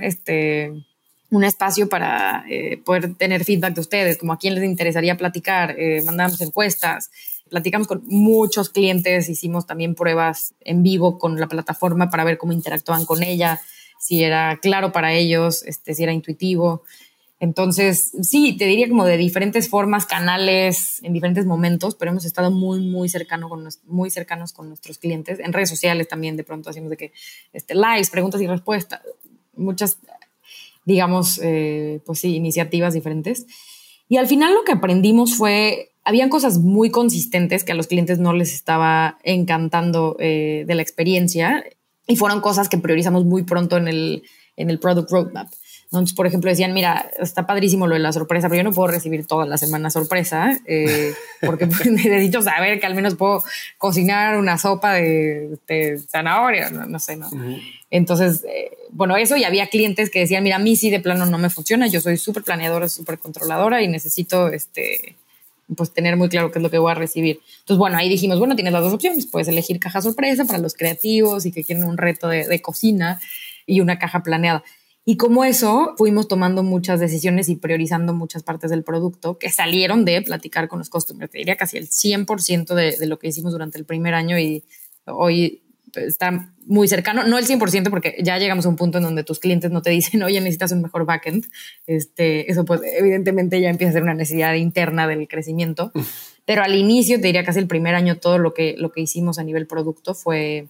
espacio para poder tener feedback de ustedes, como a quién les interesaría platicar, mandamos encuestas, platicamos con muchos clientes, hicimos también pruebas en vivo con la plataforma para ver cómo interactuaban con ella, si era claro para ellos, si era intuitivo. Entonces, sí, te diría como de diferentes formas, canales, en diferentes momentos, pero hemos estado muy, muy cercanos con nuestros clientes. En redes sociales también de pronto hacemos de que lives, preguntas y respuestas, muchas, digamos, pues sí, iniciativas diferentes. Y al final lo que aprendimos habían cosas muy consistentes que a los clientes no les estaba encantando de la experiencia y fueron cosas que priorizamos muy pronto en el product roadmap. Entonces, por ejemplo, decían, mira, está padrísimo lo de la sorpresa, pero yo no puedo recibir toda la semana sorpresa porque necesito saber que al menos puedo cocinar una sopa de zanahoria, no sé, ¿no? Uh-huh. Entonces, bueno, eso, y había clientes que decían, mira, a mí sí de plano no me funciona, yo soy súper planeadora, súper controladora y necesito pues tener muy claro qué es lo que voy a recibir. Entonces, bueno, ahí dijimos, bueno, tienes las dos opciones, puedes elegir caja sorpresa para los creativos y que quieren un reto de cocina y una caja planeada. Y como eso, fuimos tomando muchas decisiones y priorizando muchas partes del producto que salieron de platicar con los customers. Te diría casi el 100% de lo que hicimos durante el primer año y hoy está muy cercano. No el 100% porque ya llegamos a un punto en donde tus clientes no te dicen, oye, necesitas un mejor backend. Eso pues evidentemente ya empieza a ser una necesidad interna del crecimiento. Pero al inicio, te diría casi el primer año, todo lo que hicimos a nivel producto fue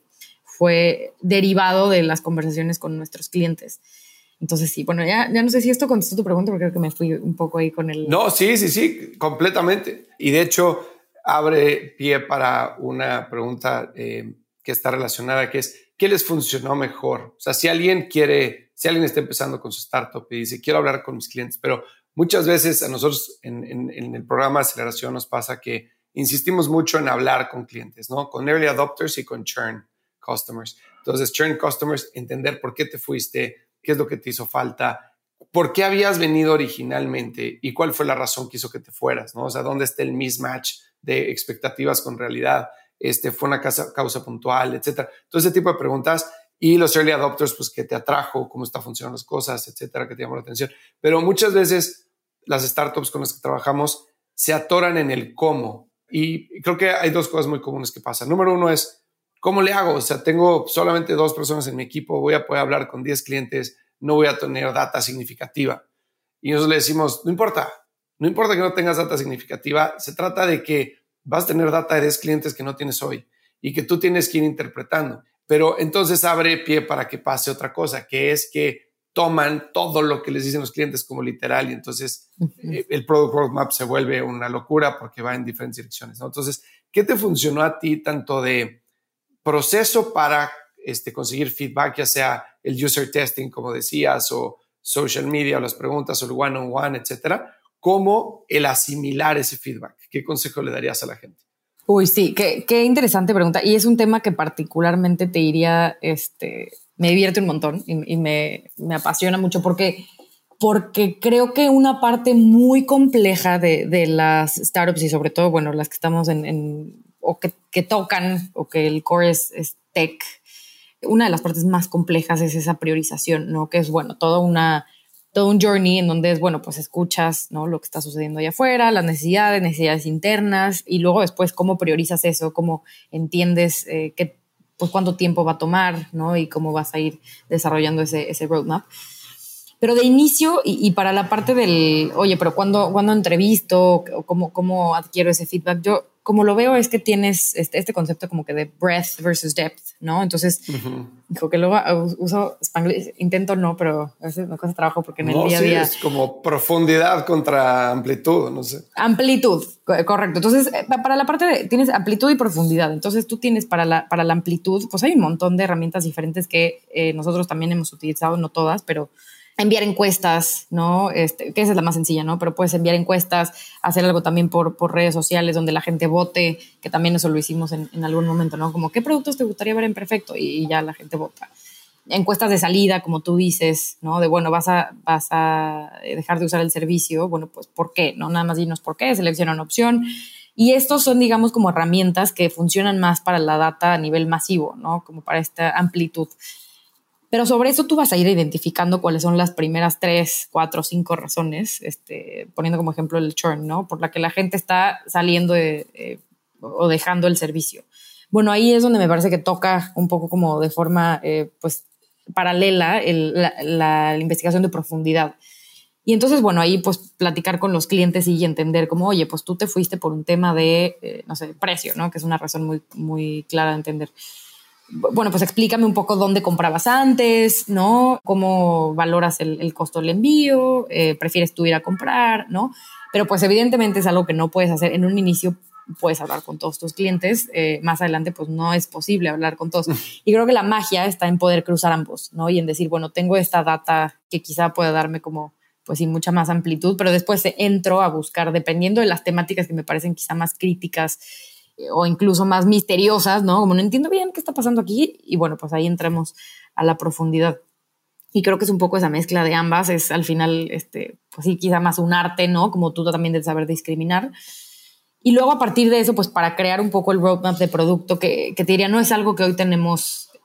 derivado de las conversaciones con nuestros clientes. Entonces sí, bueno, ya no sé si esto contestó tu pregunta porque creo que me fui un poco ahí con el... No, sí, completamente. Y de hecho abre pie para una pregunta que está relacionada, que es, ¿qué les funcionó mejor? O sea, si alguien está empezando con su startup y dice, quiero hablar con mis clientes, pero muchas veces a nosotros en el programa de aceleración nos pasa que insistimos mucho en hablar con clientes, ¿no? Con early adopters y con churn customers. Entonces, churn customers, entender por qué te fuiste, qué es lo que te hizo falta, por qué habías venido originalmente y cuál fue la razón que hizo que te fueras, ¿no? O sea, ¿dónde está el mismatch de expectativas con realidad? ¿Fue una causa puntual, etcétera? Todo ese tipo de preguntas. Y los early adopters, pues, ¿qué te atrajo? ¿Cómo están funcionando las cosas, etcétera? ¿Qué te llamó la atención? Pero muchas veces las startups con las que trabajamos se atoran en el cómo. Y creo que hay dos cosas muy comunes que pasan. Número uno es, ¿cómo le hago? O sea, tengo solamente 2 personas en mi equipo, voy a poder hablar con 10 clientes, no voy a tener data significativa. Y nosotros le decimos, no importa que no tengas data significativa, se trata de que vas a tener data de 10 clientes que no tienes hoy y que tú tienes que ir interpretando. Pero entonces abre pie para que pase otra cosa, que es que toman todo lo que les dicen los clientes como literal y entonces el product roadmap se vuelve una locura porque va en diferentes direcciones, ¿no? Entonces, ¿qué te funcionó a ti tanto de proceso para conseguir feedback, ya sea el user testing, como decías, o social media, o las preguntas, o el one-on-one, etcétera, como el asimilar ese feedback? ¿Qué consejo le darías a la gente? Uy, sí, qué interesante pregunta. Y es un tema que particularmente te diría, me divierte un montón y me apasiona mucho porque creo que una parte muy compleja de las startups y sobre todo, bueno, las que estamos o que tocan o que el core es tech, una de las partes más complejas es esa priorización, ¿no? Que es, bueno, todo un journey en donde es, bueno, pues escuchas, ¿no? Lo que está sucediendo allá afuera, las necesidades internas y luego después cómo priorizas eso, cómo entiendes pues cuánto tiempo va a tomar, ¿no? Y cómo vas a ir desarrollando ese roadmap. Pero de inicio y para la parte del, oye, pero ¿cuándo entrevisto o cómo adquiero ese feedback? Yo, como lo veo, es que tienes este concepto como que de breadth versus depth, ¿no? Entonces, dijo que luego uso Spanglish, intento no, pero a veces me cuesta trabajo porque en el día a día... es como profundidad contra amplitud, no sé. Amplitud, correcto. Entonces, para la parte tienes amplitud y profundidad. Entonces, tú tienes para la amplitud, pues hay un montón de herramientas diferentes que nosotros también hemos utilizado, no todas, pero... enviar encuestas, ¿no? Que esa es la más sencilla, ¿no? Pero puedes enviar encuestas, hacer algo también por redes sociales donde la gente vote, que también eso lo hicimos en algún momento, ¿no? Como, ¿qué productos te gustaría ver en Perfecto? Y ya la gente vota. Encuestas de salida, como tú dices, ¿no? De, bueno, vas a dejar de usar el servicio. Bueno, pues, ¿por qué? No, nada más dinos por qué, selecciona una opción. Y estos son, digamos, como herramientas que funcionan más para la data a nivel masivo, ¿no? Como para esta amplitud. Pero sobre eso tú vas a ir identificando cuáles son las primeras 3, 4, 5 razones, poniendo como ejemplo el churn, ¿no? Por la que la gente está saliendo o dejando el servicio. Bueno, ahí es donde me parece que toca un poco como de forma, pues, paralela la investigación de profundidad. Y entonces, bueno, ahí pues platicar con los clientes y entender como, oye, pues tú te fuiste por un tema de, no sé, precio, ¿no? Que es una razón muy, muy clara de entender. Bueno, pues explícame un poco dónde comprabas antes, ¿no? Cómo valoras el costo del envío, prefieres tú ir a comprar, ¿no? Pero pues evidentemente es algo que no puedes hacer en un inicio. Puedes hablar con todos tus clientes, más adelante pues no es posible hablar con todos. Y creo que la magia está en poder cruzar ambos, ¿no? Y en decir, bueno, tengo esta data que quizá pueda darme como, pues sí, mucha más amplitud, pero después entro a buscar, dependiendo de las temáticas que me parecen quizá más críticas, o incluso más misteriosas, ¿no? Como no entiendo bien qué está pasando aquí y bueno, pues ahí entramos a la profundidad. Y creo que es un poco esa mezcla de ambas, es al final, pues sí, quizá más un arte, ¿no? Como tú también del saber discriminar. Y luego a partir de eso, pues para crear un poco el roadmap de producto que te diría, no es algo que hoy tenemos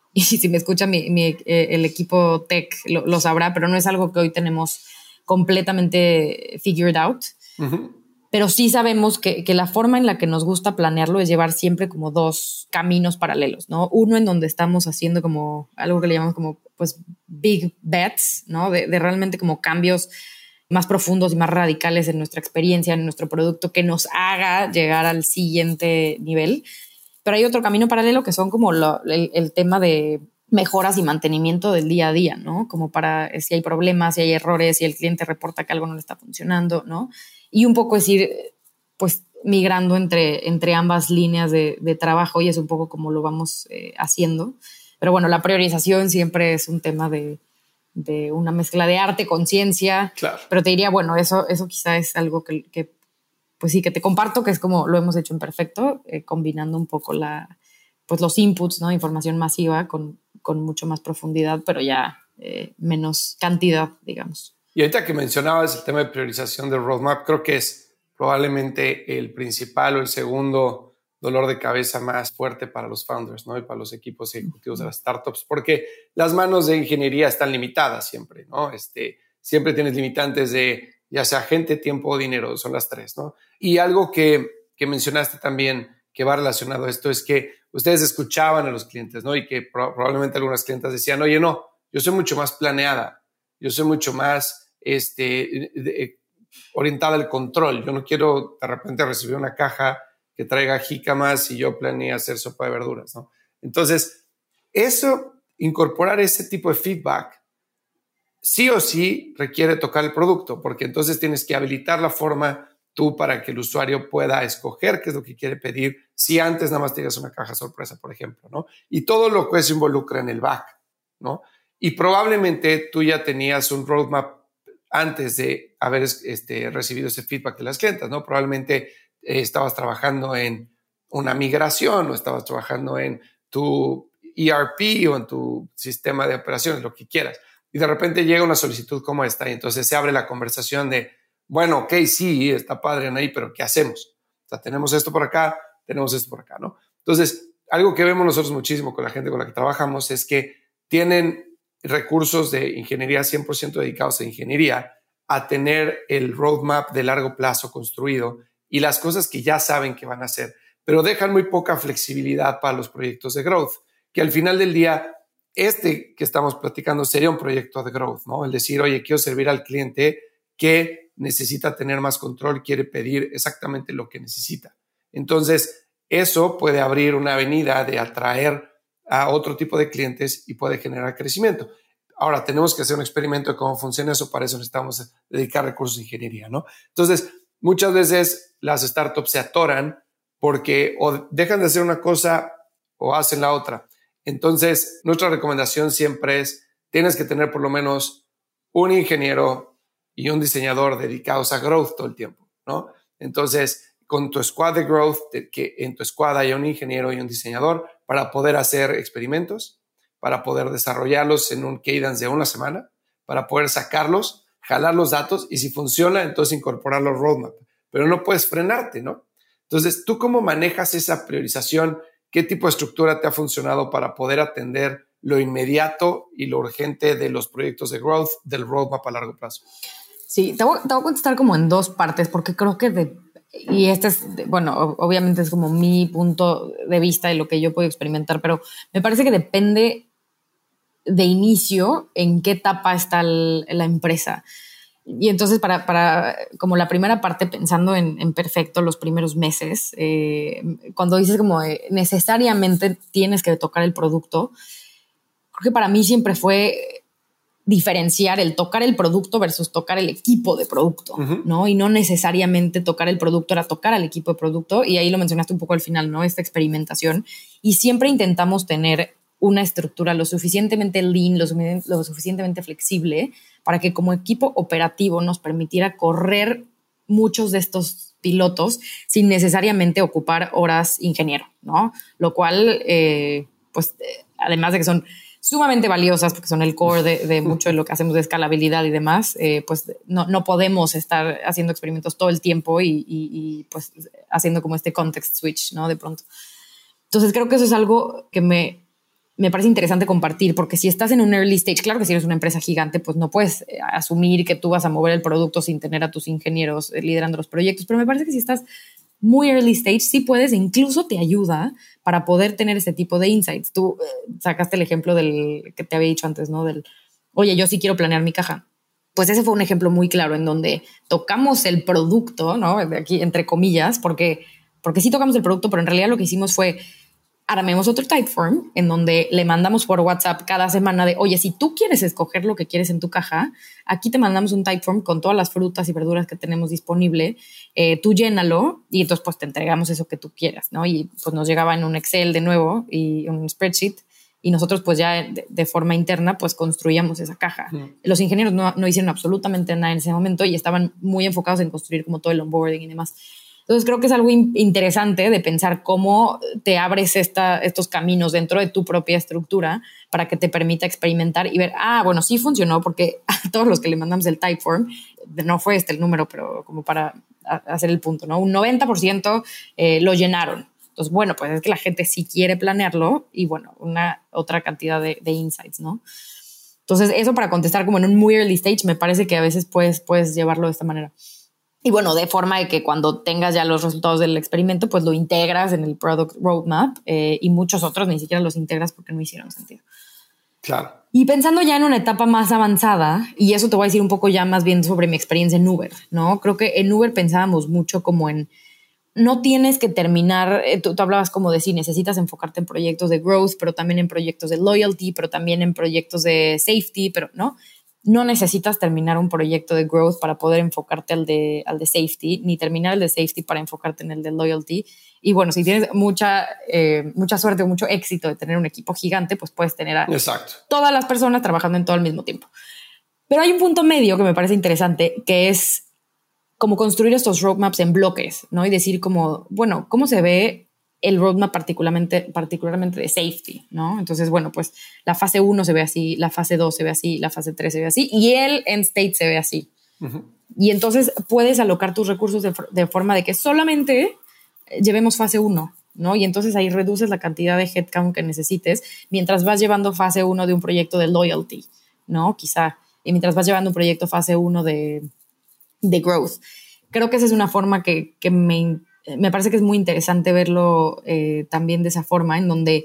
y si me escucha el equipo tech lo sabrá, pero no es algo que hoy tenemos completamente figured out. Uh-huh. Pero sí sabemos que la forma en la que nos gusta planearlo es llevar siempre como dos caminos paralelos, ¿no? Uno en donde estamos haciendo como algo que le llamamos como pues big bets, ¿no? De realmente como cambios más profundos y más radicales en nuestra experiencia, en nuestro producto, que nos haga llegar al siguiente nivel. Pero hay otro camino paralelo que son como el tema de mejoras y mantenimiento del día a día, ¿no? Como para si hay problemas, si hay errores, si el cliente reporta que algo no le está funcionando, ¿no? Y un poco es ir, pues, migrando entre ambas líneas de trabajo, y es un poco como lo vamos haciendo. Pero bueno, la priorización siempre es un tema de una mezcla de arte con ciencia. Claro. Pero te diría, bueno, eso quizá es algo que pues sí, que te comparto, que es como lo hemos hecho en Perfecto, combinando un poco pues los inputs, ¿no? Información masiva con mucho más profundidad, pero ya menos cantidad, digamos. Y ahorita que mencionabas el tema de priorización del roadmap, creo que es probablemente el principal o el segundo dolor de cabeza más fuerte para los founders, ¿no? Y para los equipos ejecutivos de las startups, porque las manos de ingeniería están limitadas siempre, ¿no? Siempre tienes limitantes de ya sea gente, tiempo o dinero, son las tres, ¿no? Y algo que mencionaste también que va relacionado a esto es que ustedes escuchaban a los clientes, ¿no? Y que probablemente algunas clientes decían, oye, no, yo soy mucho más planeada, yo soy mucho más orientada al control. Yo no quiero de repente recibir una caja que traiga jícamas y yo planeé hacer sopa de verduras, ¿no? Entonces, incorporar ese tipo de feedback, sí o sí requiere tocar el producto, porque entonces tienes que habilitar la forma tú para que el usuario pueda escoger qué es lo que quiere pedir, si antes nada más tienes una caja sorpresa, por ejemplo, ¿no? Y todo lo que se involucra en el back, ¿no? Y probablemente tú ya tenías un roadmap antes de haber recibido ese feedback de las clientas, ¿no? Probablemente estabas trabajando en una migración o estabas trabajando en tu ERP o en tu sistema de operaciones, lo que quieras. Y de repente llega una solicitud como esta y entonces se abre la conversación de, bueno, ok, sí, está padre en ahí, pero ¿qué hacemos? O sea, tenemos esto por acá, tenemos esto por acá, ¿no? Entonces, algo que vemos nosotros muchísimo con la gente con la que trabajamos es que tienen recursos de ingeniería 100% dedicados a ingeniería, a tener el roadmap de largo plazo construido y las cosas que ya saben que van a hacer, pero dejan muy poca flexibilidad para los proyectos de growth, que al final del día, que estamos platicando sería un proyecto de growth, ¿no? El decir, oye, quiero servir al cliente que necesita tener más control, quiere pedir exactamente lo que necesita. Entonces, eso puede abrir una avenida de atraer a otro tipo de clientes y puede generar crecimiento. Ahora, tenemos que hacer un experimento de cómo funciona eso, para eso necesitamos dedicar recursos de ingeniería, ¿no? Entonces, muchas veces las startups se atoran porque o dejan de hacer una cosa o hacen la otra. Entonces, nuestra recomendación siempre es, tienes que tener por lo menos un ingeniero y un diseñador dedicados a growth todo el tiempo, ¿no? Entonces, con tu squad de growth, que en tu squad haya un ingeniero y un diseñador para poder hacer experimentos, para poder desarrollarlos en un cadence de una semana, para poder sacarlos, jalar los datos y si funciona, entonces incorporarlo al roadmap. Pero no puedes frenarte, ¿no? Entonces, ¿tú cómo manejas esa priorización? ¿Qué tipo de estructura te ha funcionado para poder atender lo inmediato y lo urgente de los proyectos de growth del roadmap a largo plazo? Sí, te voy a contestar como en dos partes, porque creo que y este es, bueno, obviamente es como mi punto de vista de lo que yo puedo experimentar, pero me parece que depende de inicio en qué etapa está la empresa. Y entonces para como la primera parte, pensando en Perfecto, los primeros meses, cuando dices como necesariamente tienes que tocar el producto, creo que para mí siempre fue diferenciar el tocar el producto versus tocar el equipo de producto, uh-huh, ¿no? Y no necesariamente tocar el producto era tocar al equipo de producto, y ahí lo mencionaste un poco al final, ¿no? Esta experimentación. Y siempre intentamos tener una estructura lo suficientemente lean, lo suficientemente flexible para que como equipo operativo nos permitiera correr muchos de estos pilotos sin necesariamente ocupar horas ingeniero, ¿no? Lo cual, además de que son sumamente valiosas porque son el core de mucho de lo que hacemos de escalabilidad y demás, pues no podemos estar haciendo experimentos todo el tiempo y pues haciendo como este context switch, ¿no? De pronto. Entonces creo que eso es algo que me me parece interesante compartir, porque si estás en un early stage, claro que si eres una empresa gigante, pues no puedes asumir que tú vas a mover el producto sin tener a tus ingenieros liderando los proyectos, pero me parece que si estás muy early stage, sí puedes, e incluso te ayuda para poder tener ese tipo de insights. Tú sacaste el ejemplo del que te había dicho antes, ¿no? Del, oye, yo sí quiero planear mi caja. Pues ese fue un ejemplo muy claro en donde tocamos el producto, ¿no? De aquí, entre comillas, porque sí tocamos el producto, pero en realidad lo que hicimos fue armemos otro Typeform en donde le mandamos por WhatsApp cada semana de, oye, si tú quieres escoger lo que quieres en tu caja, aquí te mandamos un Typeform con todas las frutas y verduras que tenemos disponible, tú llénalo y entonces pues te entregamos eso que tú quieras, ¿no? Y pues nos llegaba en un Excel de nuevo y un spreadsheet y nosotros pues ya de forma interna pues construíamos esa caja. Los ingenieros no hicieron absolutamente nada en ese momento y estaban muy enfocados en construir como todo el onboarding y demás. Entonces creo que es algo interesante de pensar cómo te abres estos caminos dentro de tu propia estructura para que te permita experimentar y ver, bueno, sí funcionó porque a todos los que le mandamos el Typeform, no fue el número, pero como para hacer el punto, ¿no? Un 90% lo llenaron. Entonces, bueno, pues es que la gente sí quiere planearlo y bueno, una otra cantidad de insights, ¿no? Entonces eso para contestar como en un muy early stage me parece que a veces puedes llevarlo de esta manera. Y bueno, de forma de que cuando tengas ya los resultados del experimento, pues lo integras en el product roadmap y muchos otros ni siquiera los integras porque no hicieron sentido. Claro. Y pensando ya en una etapa más avanzada, y eso te voy a decir un poco ya más bien sobre mi experiencia en Uber, ¿no? Creo que en Uber pensábamos mucho como en, no tienes que terminar, tú hablabas como de si necesitas enfocarte en proyectos de growth, pero también en proyectos de loyalty, pero también en proyectos de safety, pero no necesitas terminar un proyecto de growth para poder enfocarte al de safety, ni terminar el de safety para enfocarte en el de loyalty. Y bueno, si tienes mucha suerte o mucho éxito de tener un equipo gigante, pues puedes tener a todas las personas trabajando en todo al mismo tiempo. Pero hay un punto medio que me parece interesante, que es como construir estos roadmaps en bloques, ¿no? Y decir como, bueno, ¿cómo se ve el roadmap particularmente de safety, ¿no? Entonces, bueno, pues la fase 1 se ve así, la fase 2 se ve así, la fase 3 se ve así y el end state se ve así. Uh-huh. Y entonces puedes alocar tus recursos de forma de que solamente llevemos fase 1, ¿no? Y entonces ahí reduces la cantidad de headcount que necesites mientras vas llevando fase 1 de un proyecto de loyalty, ¿no? Quizá. Y mientras vas llevando un proyecto fase 1 de growth. Creo que esa es una forma que me parece que es muy interesante verlo también de esa forma, en donde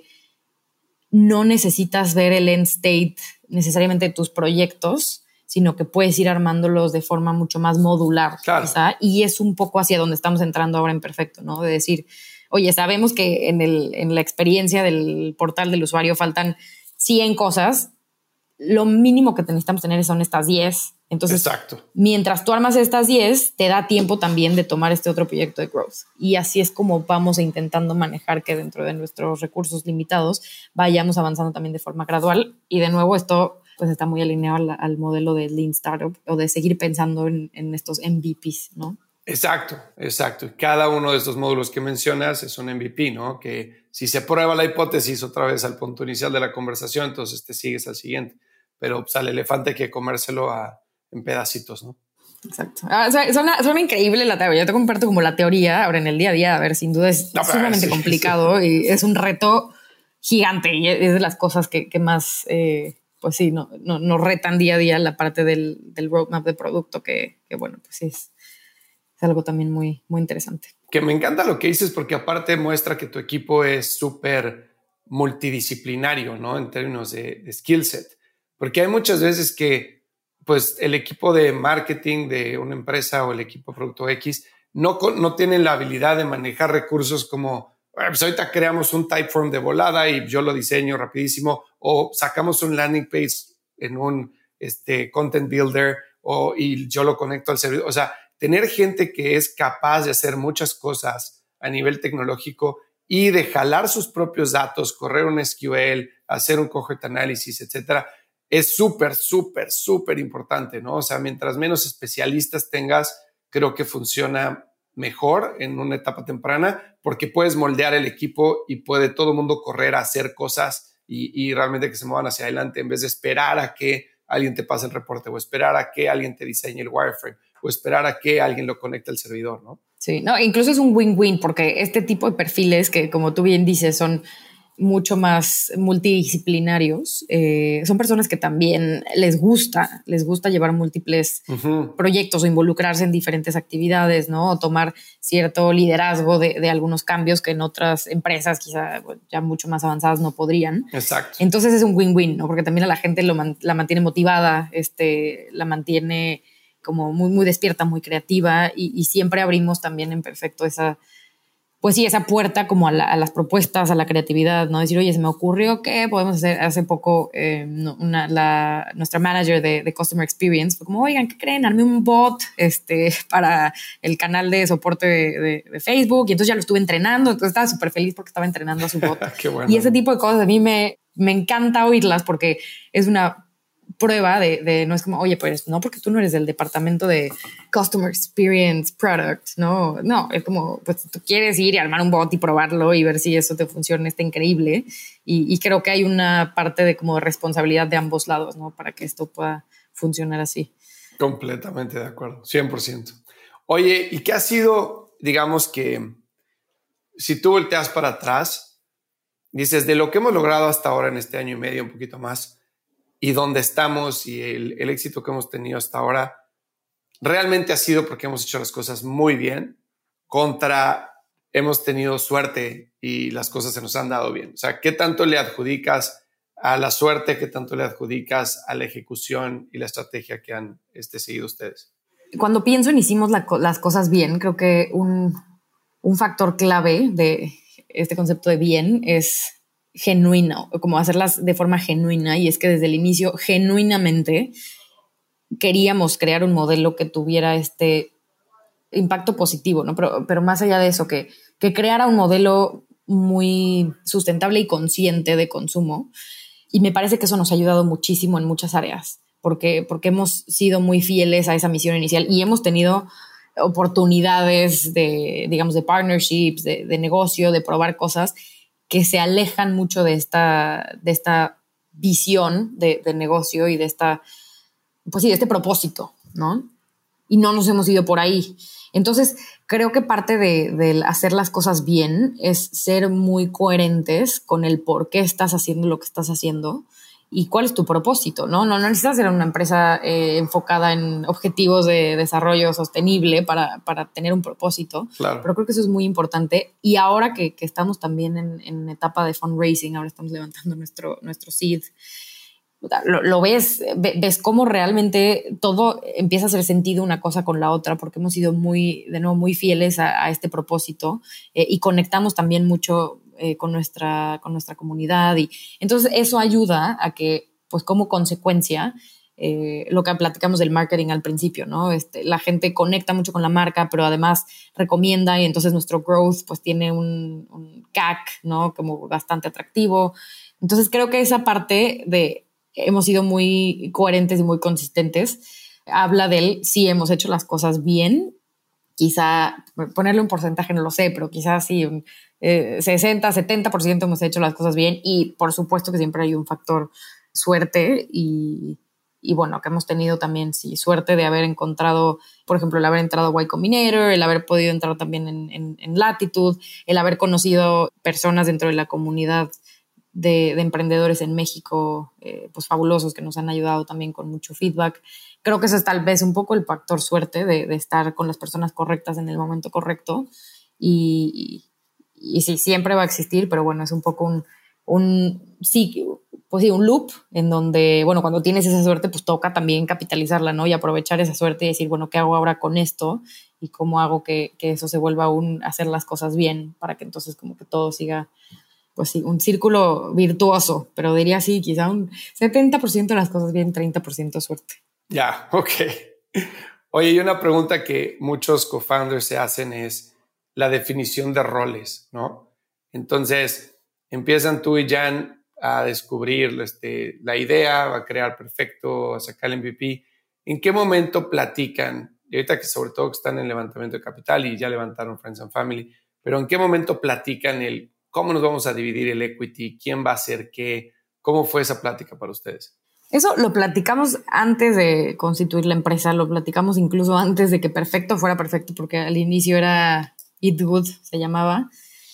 no necesitas ver el end state necesariamente de tus proyectos, sino que puedes ir armándolos de forma mucho más modular. Claro. Quizá, y es un poco hacia donde estamos entrando ahora en Perfecto, ¿no? De decir, oye, sabemos que en la experiencia del portal del usuario faltan 100 cosas, lo mínimo que necesitamos tener son estas 10. Entonces, exacto, mientras tú armas estas 10, te da tiempo también de tomar este otro proyecto de growth. Y así es como vamos intentando manejar que dentro de nuestros recursos limitados vayamos avanzando también de forma gradual. Y de nuevo, esto pues está muy alineado al modelo de Lean Startup o de seguir pensando en estos MVPs, ¿no? Exacto. Y cada uno de estos módulos que mencionas es un MVP, ¿no? Que si se prueba la hipótesis otra vez al punto inicial de la conversación, entonces te sigues al siguiente. Pero pues, al elefante hay que comérselo en pedacitos, ¿no? Exacto. Suena increíble la teoría. Yo te comparto como la teoría ahora en el día a día. A ver, sin duda es sumamente complicado y es un reto gigante y es de las cosas que más, pues sí, nos retan día a día la parte del roadmap de producto que bueno, pues sí, es algo también muy, muy interesante. Que me encanta lo que dices porque aparte muestra que tu equipo es súper multidisciplinario, ¿no? En términos de skill set. Porque hay muchas veces que pues, el equipo de marketing de una empresa o el equipo de producto X no tienen la habilidad de manejar recursos como pues ahorita creamos un Typeform de volada y yo lo diseño rapidísimo o sacamos un landing page en un content builder y yo lo conecto al servidor. O sea, tener gente que es capaz de hacer muchas cosas a nivel tecnológico y de jalar sus propios datos, correr un SQL, hacer un cohort analysis, etcétera, es súper importante, ¿no? O sea, mientras menos especialistas tengas, creo que funciona mejor en una etapa temprana porque puedes moldear el equipo y puede todo el mundo correr a hacer cosas y realmente que se muevan hacia adelante en vez de esperar a que alguien te pase el reporte o esperar a que alguien te diseñe el wireframe o esperar a que alguien lo conecte al servidor, ¿no? Sí, no, incluso es un win-win porque este tipo de perfiles que, como tú bien dices, son mucho más multidisciplinarios. Son personas que también les gusta llevar múltiples proyectos o involucrarse en diferentes actividades, ¿no? O tomar cierto liderazgo de algunos cambios que en otras empresas quizá ya mucho más avanzadas no podrían. Exacto. Entonces es un win-win, ¿no? Porque también a la gente la mantiene motivada, la mantiene como muy, muy despierta, muy creativa y siempre abrimos también en Perfecto esa puerta como a las propuestas, a la creatividad, ¿no? Decir, oye, se me ocurrió que podemos hacer. Hace poco nuestra manager de Customer Experience fue como, oigan, ¿qué creen? Armé un bot para el canal de soporte de Facebook y entonces ya lo estuve entrenando, entonces estaba súper feliz porque estaba entrenando a su bot. Qué bueno. Y ese tipo de cosas a mí me encanta oírlas porque es una prueba de no es como, oye, pues no, porque tú no eres del departamento de Customer Experience Product, no, es como, pues tú quieres ir y armar un bot y probarlo y ver si eso te funciona, está increíble. Y creo que hay una parte de como responsabilidad de ambos lados, ¿no? Para que esto pueda funcionar así. Completamente de acuerdo, 100%. Oye, ¿y qué ha sido, digamos que, si tú volteas para atrás, dices, de lo que hemos logrado hasta ahora en este año y medio, un poquito más, y dónde estamos y el éxito que hemos tenido hasta ahora, realmente ha sido porque hemos hecho las cosas muy bien contra hemos tenido suerte y las cosas se nos han dado bien? O sea, ¿qué tanto le adjudicas a la suerte? ¿Qué tanto le adjudicas a la ejecución y la estrategia que han seguido ustedes? Cuando pienso en hicimos las cosas bien, creo que un factor clave de este concepto de bien es genuino, como hacerlas de forma genuina, y es que desde el inicio genuinamente queríamos crear un modelo que tuviera este impacto positivo, ¿no? Pero más allá de eso, que creara un modelo muy sustentable y consciente de consumo, y me parece que eso nos ha ayudado muchísimo en muchas áreas, porque hemos sido muy fieles a esa misión inicial y hemos tenido oportunidades de partnerships, de negocio, de probar cosas que se alejan mucho de esta visión de negocio y de este propósito, ¿no? Y no nos hemos ido por ahí. Entonces, creo que parte de hacer las cosas bien es ser muy coherentes con el por qué estás haciendo lo que estás haciendo y cuál es tu propósito, ¿no? No necesitas ser una empresa enfocada en objetivos de desarrollo sostenible para tener un propósito. Claro. Pero creo que eso es muy importante. Y ahora que estamos también en etapa de fundraising, ahora estamos levantando nuestro seed, lo ves cómo realmente todo empieza a hacer sentido una cosa con la otra, porque hemos sido muy fieles a este propósito y conectamos también mucho con nuestra comunidad, y entonces eso ayuda a que, pues como consecuencia, lo que platicamos del marketing al principio, ¿no? La gente conecta mucho con la marca, pero además recomienda, y entonces nuestro growth pues tiene un CAC, ¿no? Como bastante atractivo. Entonces creo que esa parte de hemos sido muy coherentes y muy consistentes habla del si hemos hecho las cosas bien. Quizá ponerle un porcentaje no lo sé, pero quizás sí, 60-70% hemos hecho las cosas bien, y por supuesto que siempre hay un factor suerte y bueno, que hemos tenido también suerte de haber encontrado, por ejemplo, el haber entrado a Y Combinator, el haber podido entrar también en Latitude, el haber conocido personas dentro de la comunidad de emprendedores en México, pues fabulosos, que nos han ayudado también con mucho feedback. Creo que eso es tal vez un poco el factor suerte de estar con las personas correctas en el momento correcto, y sí, siempre va a existir, pero bueno, es un poco un loop en donde, bueno, cuando tienes esa suerte, pues toca también capitalizarla, ¿no? Y aprovechar esa suerte y decir, bueno, ¿qué hago ahora con esto? Y cómo hago que eso se vuelva hacer las cosas bien, para que entonces como que todo siga, pues sí, un círculo virtuoso, pero diría así, quizá un 70% de las cosas bien, 30% suerte. Ya, ok. Oye, y una pregunta que muchos co-founders se hacen es la definición de roles, ¿no? Entonces, empiezan tú y Jan a descubrir la idea, a crear Perfecto, a sacar el MVP. ¿En qué momento platican? Y ahorita que sobre todo que están en levantamiento de capital y ya levantaron Friends and Family, pero ¿en qué momento platican cómo nos vamos a dividir el equity? ¿Quién va a hacer qué? ¿Cómo fue esa plática para ustedes? Eso lo platicamos antes de constituir la empresa, lo platicamos incluso antes de que Perfecto fuera Perfecto, porque al inicio era Eat Good, se llamaba.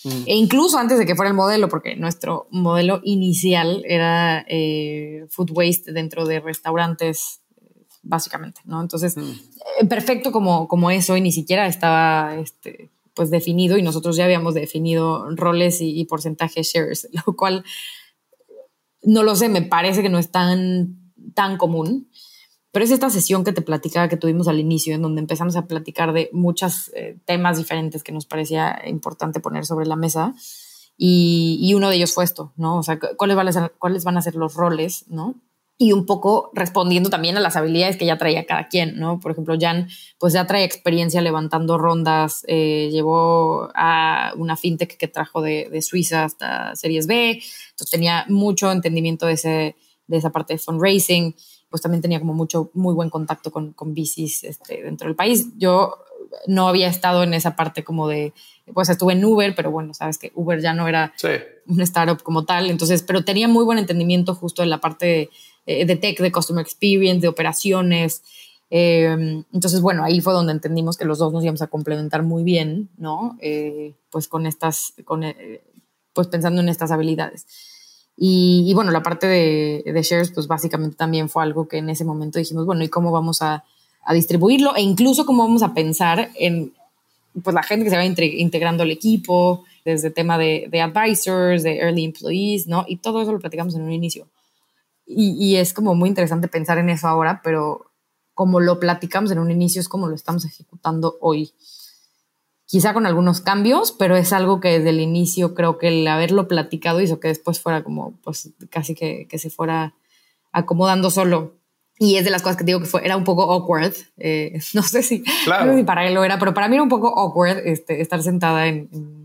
E incluso antes de que fuera el modelo, porque nuestro modelo inicial era food waste dentro de restaurantes, básicamente, ¿no? Entonces, perfecto como eso, y ni siquiera estaba pues definido, y nosotros ya habíamos definido roles y porcentaje shares, lo cual no lo sé, me parece que no es tan común. Pero es esta sesión que te platicaba que tuvimos al inicio, en donde empezamos a platicar de muchos temas diferentes que nos parecía importante poner sobre la mesa. Y uno de ellos fue esto, ¿no? O sea, ¿cuáles van a ser los roles, ¿no? Y un poco respondiendo también a las habilidades que ya traía cada quien, ¿no? Por ejemplo, Jan, pues ya trae experiencia levantando rondas, llevó a una fintech que trajo de Suiza hasta Series B, entonces tenía mucho entendimiento de esa parte de fundraising. Pues también tenía como muy buen contacto con VCs dentro del país. Yo no había estado en esa parte como pues estuve en Uber, pero bueno, sabes que Uber ya no era una startup como tal, entonces, pero tenía muy buen entendimiento justo en la parte de tech, de customer experience, de operaciones. Entonces, bueno, ahí fue donde entendimos que los dos nos íbamos a complementar muy bien, ¿no? Pues pues pensando en estas habilidades. Y bueno, la parte de shares, pues básicamente también fue algo que en ese momento dijimos, bueno, ¿y cómo vamos a distribuirlo? E incluso cómo vamos a pensar en pues la gente que se va integrando al equipo, desde tema de advisors, de early employees, ¿no? Y todo eso lo platicamos en un inicio. Y es como muy interesante pensar en eso ahora, pero como lo platicamos en un inicio es como lo estamos ejecutando hoy. Quizá con algunos cambios, pero es algo que desde el inicio creo que el haberlo platicado hizo que después fuera como, pues casi que se fuera acomodando solo. Y es de las cosas que digo que era un poco awkward. No sé si para él lo era, pero para mí era un poco awkward estar sentada en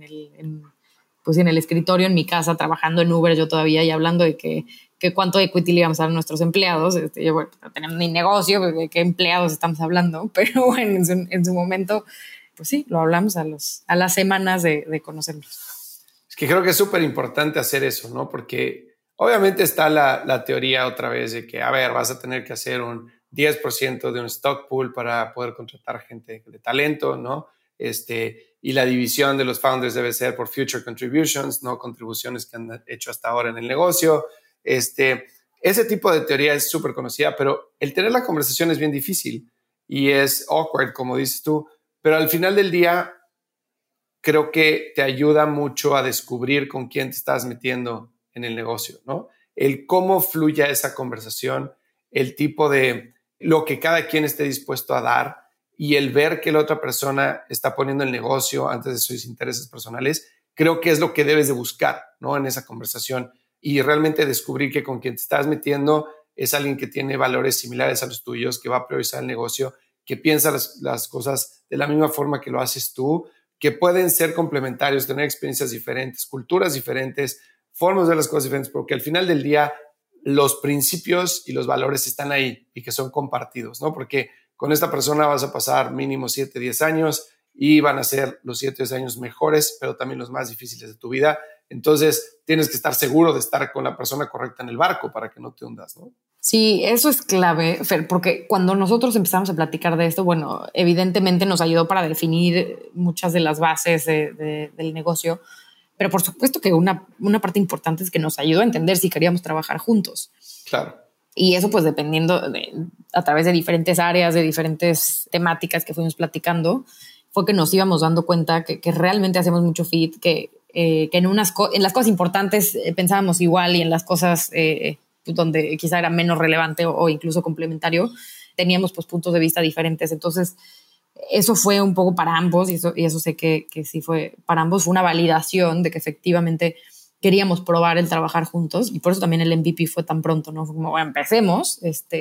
el escritorio en mi casa, trabajando en Uber yo todavía y hablando de que cuánto equity le íbamos a dar a nuestros empleados. Yo, bueno, no tenemos ni negocio, de qué empleados estamos hablando, pero bueno, en su momento, pues sí, lo hablamos a las semanas de conocernos. Es que creo que es súper importante hacer eso, ¿no? Porque obviamente está la teoría otra vez de que, a ver, vas a tener que hacer un 10% de un stock pool para poder contratar gente de talento, ¿no? Y la división de los founders debe ser por future contributions, no contribuciones que han hecho hasta ahora en el negocio. Ese tipo de teoría es súper conocida, pero el tener la conversación es bien difícil y es awkward, como dices tú, pero al final del día creo que te ayuda mucho a descubrir con quién te estás metiendo en el negocio, ¿no? El cómo fluya esa conversación, el tipo de lo que cada quien esté dispuesto a dar y el ver que la otra persona está poniendo el negocio antes de sus intereses personales, creo que es lo que debes de buscar, ¿no? En esa conversación y realmente descubrir que con quien te estás metiendo es alguien que tiene valores similares a los tuyos, que va a priorizar el negocio, que piensa las cosas de la misma forma que lo haces tú, que pueden ser complementarios, tener experiencias diferentes, culturas diferentes, formas de las cosas diferentes, porque al final del día los principios y los valores están ahí y que son compartidos, ¿no? Porque con esta persona vas a pasar mínimo 7, 10 años y van a ser los 7, 10 años mejores, pero también los más difíciles de tu vida. Entonces tienes que estar seguro de estar con la persona correcta en el barco para que no te hundas, ¿no? Sí, eso es clave, Fer, porque cuando nosotros empezamos a platicar de esto, bueno, evidentemente nos ayudó para definir muchas de las bases del negocio, pero por supuesto que una parte importante es que nos ayudó a entender si queríamos trabajar juntos. Claro. Y eso pues dependiendo a través de diferentes áreas, de diferentes temáticas que fuimos platicando, fue que nos íbamos dando cuenta que realmente hacemos mucho fit, que en las cosas importantes pensábamos igual y en las cosas donde quizá era menos relevante o incluso complementario, teníamos pues puntos de vista diferentes. Entonces, eso fue un poco para ambos y eso sé que sí fue para ambos, fue una validación de que efectivamente queríamos probar el trabajar juntos y por eso también el MVP fue tan pronto, ¿no? Fue como, bueno, empecemos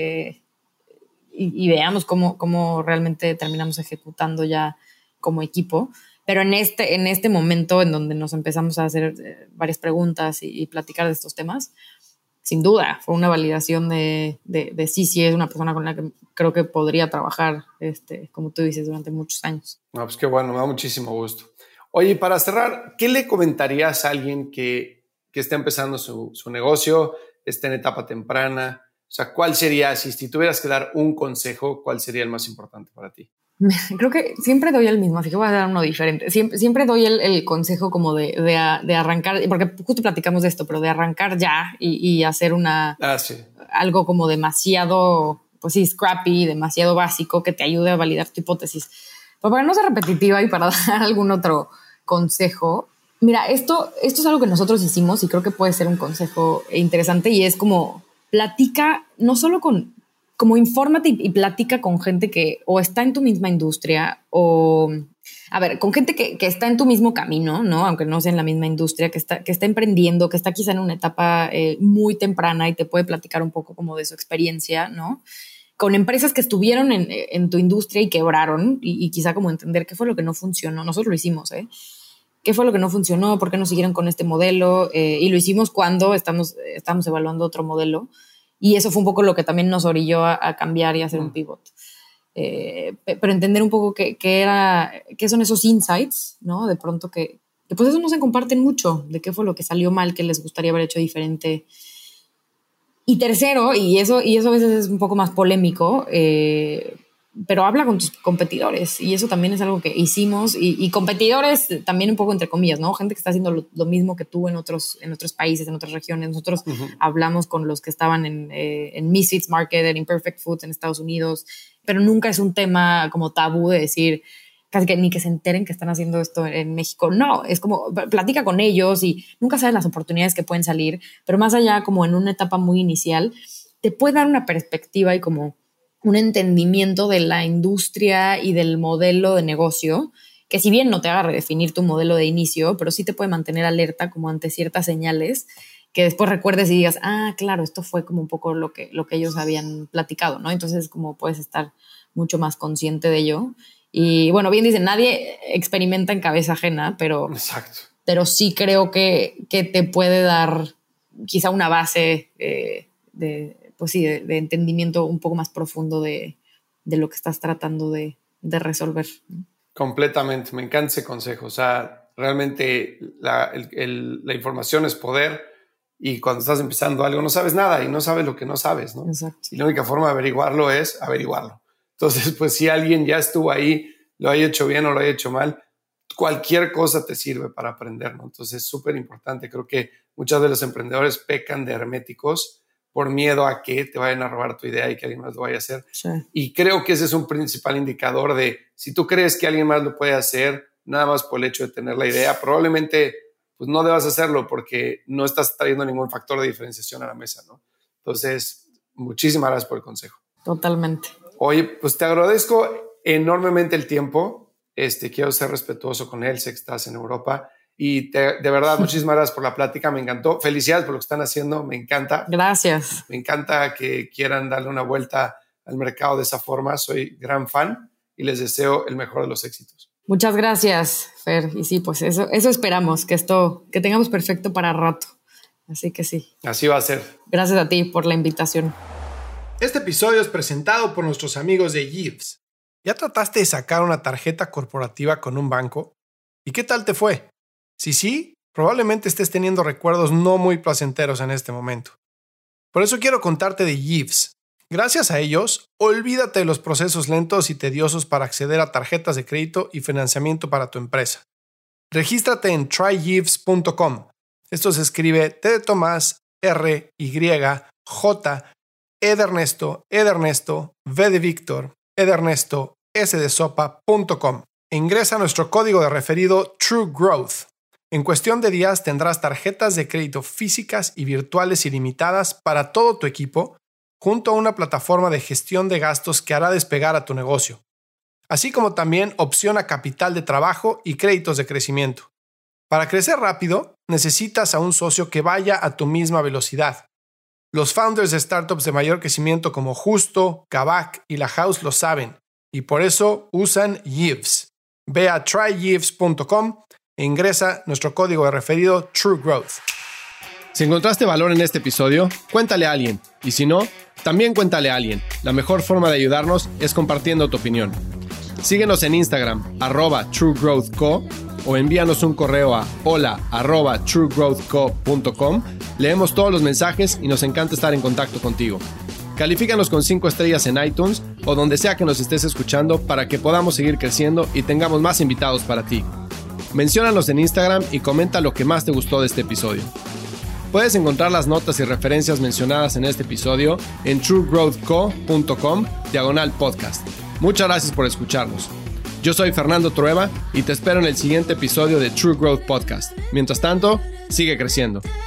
y veamos cómo realmente terminamos ejecutando ya como equipo. Pero en este momento en donde nos empezamos a hacer varias preguntas y platicar de estos temas, sin duda, fue una validación de sí es una persona con la que creo que podría trabajar, como tú dices, durante muchos años. No, pues qué bueno, me da muchísimo gusto. Oye, para cerrar, ¿qué le comentarías a alguien que está empezando su negocio, está en etapa temprana? O sea, ¿cuál sería, si tuvieras que dar un consejo, cuál sería el más importante para ti? Creo que siempre doy el mismo, así que voy a dar uno diferente. Siempre doy el consejo como de arrancar, porque justo platicamos de esto, pero de arrancar ya y hacer algo como demasiado, pues sí, scrappy, demasiado básico que te ayude a validar tu hipótesis. Pero para no ser repetitiva y para dar algún otro consejo, mira, esto es algo que nosotros hicimos y creo que puede ser un consejo interesante, y es como platica no solo como infórmate y platica con gente que o está en tu misma industria o, con gente que está en tu mismo camino, ¿no? Aunque no sea en la misma industria, que está emprendiendo, que está quizá en una etapa muy temprana y te puede platicar un poco como de su experiencia, ¿no? Con empresas que estuvieron en tu industria y quebraron y quizá como entender qué fue lo que no funcionó. Nosotros lo hicimos, ¿Qué fue lo que no funcionó? ¿Por qué no siguieron con este modelo? Y lo hicimos cuando estamos evaluando otro modelo. Y eso fue un poco lo que también nos orilló a cambiar y hacer un pivot. Pero entender un poco qué son esos insights, ¿no? De pronto que pues eso no se comparten mucho, de qué fue lo que salió mal, qué les gustaría haber hecho diferente. Y tercero, y eso a veces es un poco más polémico, pero habla con tus competidores, y eso también es algo que hicimos, y competidores también un poco entre comillas, ¿no? Gente que está haciendo lo mismo que tú en otros países, en otras regiones. Nosotros hablamos con los que estaban en Misfits Market, en Imperfect Foods en Estados Unidos, pero nunca es un tema como tabú de decir casi que ni que se enteren que están haciendo esto en México. No, es como platica con ellos y nunca sabes las oportunidades que pueden salir, pero más allá, como en una etapa muy inicial, te puede dar una perspectiva y como un entendimiento de la industria y del modelo de negocio, que si bien no te haga redefinir tu modelo de inicio, pero sí te puede mantener alerta como ante ciertas señales que después recuerdes y digas, claro, esto fue como un poco lo que ellos habían platicado, ¿no? Entonces como puedes estar mucho más consciente de ello. Y bueno, bien dicen, nadie experimenta en cabeza ajena, pero, exacto, pero sí creo que te puede dar quizá una base de entendimiento un poco más profundo de lo que estás tratando de resolver. Completamente, me encanta ese consejo. O sea, realmente la información es poder, y cuando estás empezando algo no sabes nada y no sabes lo que no sabes, ¿no? Exacto. Y la única forma de averiguarlo es averiguarlo. Entonces, pues si alguien ya estuvo ahí, lo haya hecho bien o lo haya hecho mal, cualquier cosa te sirve para aprender, ¿no? Entonces es súper importante. Creo que muchos de los emprendedores pecan de herméticos por miedo a que te vayan a robar tu idea y que alguien más lo vaya a hacer. Sí. Y creo que ese es un principal indicador de si tú crees que alguien más lo puede hacer, nada más por el hecho de tener la idea, probablemente pues no debas hacerlo porque no estás trayendo ningún factor de diferenciación a la mesa, ¿no? Entonces, muchísimas gracias por el consejo. Totalmente. Oye, pues te agradezco enormemente el tiempo. Quiero ser respetuoso con él, sé que estás en Europa. Y de verdad, muchísimas gracias por la plática, me encantó. Felicidades por lo que están haciendo, me encanta. Gracias. Me encanta que quieran darle una vuelta al mercado de esa forma. Soy gran fan y les deseo el mejor de los éxitos. Muchas gracias, Fer. Y sí, pues eso esperamos, que tengamos perfecto para rato. Así que sí. Así va a ser. Gracias a ti por la invitación. Este episodio es presentado por nuestros amigos de Yves. ¿Ya trataste de sacar una tarjeta corporativa con un banco? ¿Y qué tal te fue? Si sí, probablemente estés teniendo recuerdos no muy placenteros en este momento. Por eso quiero contarte de Yves. Gracias a ellos, olvídate de los procesos lentos y tediosos para acceder a tarjetas de crédito y financiamiento para tu empresa. Regístrate en tryyves.com. Esto se escribe T de Tomás, R, Y, J, E de Ernesto, V de Víctor, E de Ernesto, S de Sopa.com. E ingresa nuestro código de referido True Growth. En cuestión de días tendrás tarjetas de crédito físicas y virtuales ilimitadas para todo tu equipo, junto a una plataforma de gestión de gastos que hará despegar a tu negocio, así como también opción a capital de trabajo y créditos de crecimiento. Para crecer rápido, necesitas a un socio que vaya a tu misma velocidad. Los founders de startups de mayor crecimiento como Justo, Kavak y La House lo saben, y por eso usan Yves. Ve a tryyves.com e ingresa nuestro código de referido True Growth. Si encontraste valor en este episodio, cuéntale a alguien. Y si no, también cuéntale a alguien. La mejor forma de ayudarnos es compartiendo tu opinión. Síguenos en Instagram, @TrueGrowthCo, o envíanos un correo a hola@truegrowthco.com. Leemos todos los mensajes y nos encanta estar en contacto contigo. Califícanos con 5 estrellas en iTunes o donde sea que nos estés escuchando para que podamos seguir creciendo y tengamos más invitados para ti. Menciónanos en Instagram y comenta lo que más te gustó de este episodio. Puedes encontrar las notas y referencias mencionadas en este episodio en truegrowthco.com/podcast. Muchas gracias por escucharnos. Yo soy Fernando Trueba y te espero en el siguiente episodio de True Growth Podcast. Mientras tanto, sigue creciendo.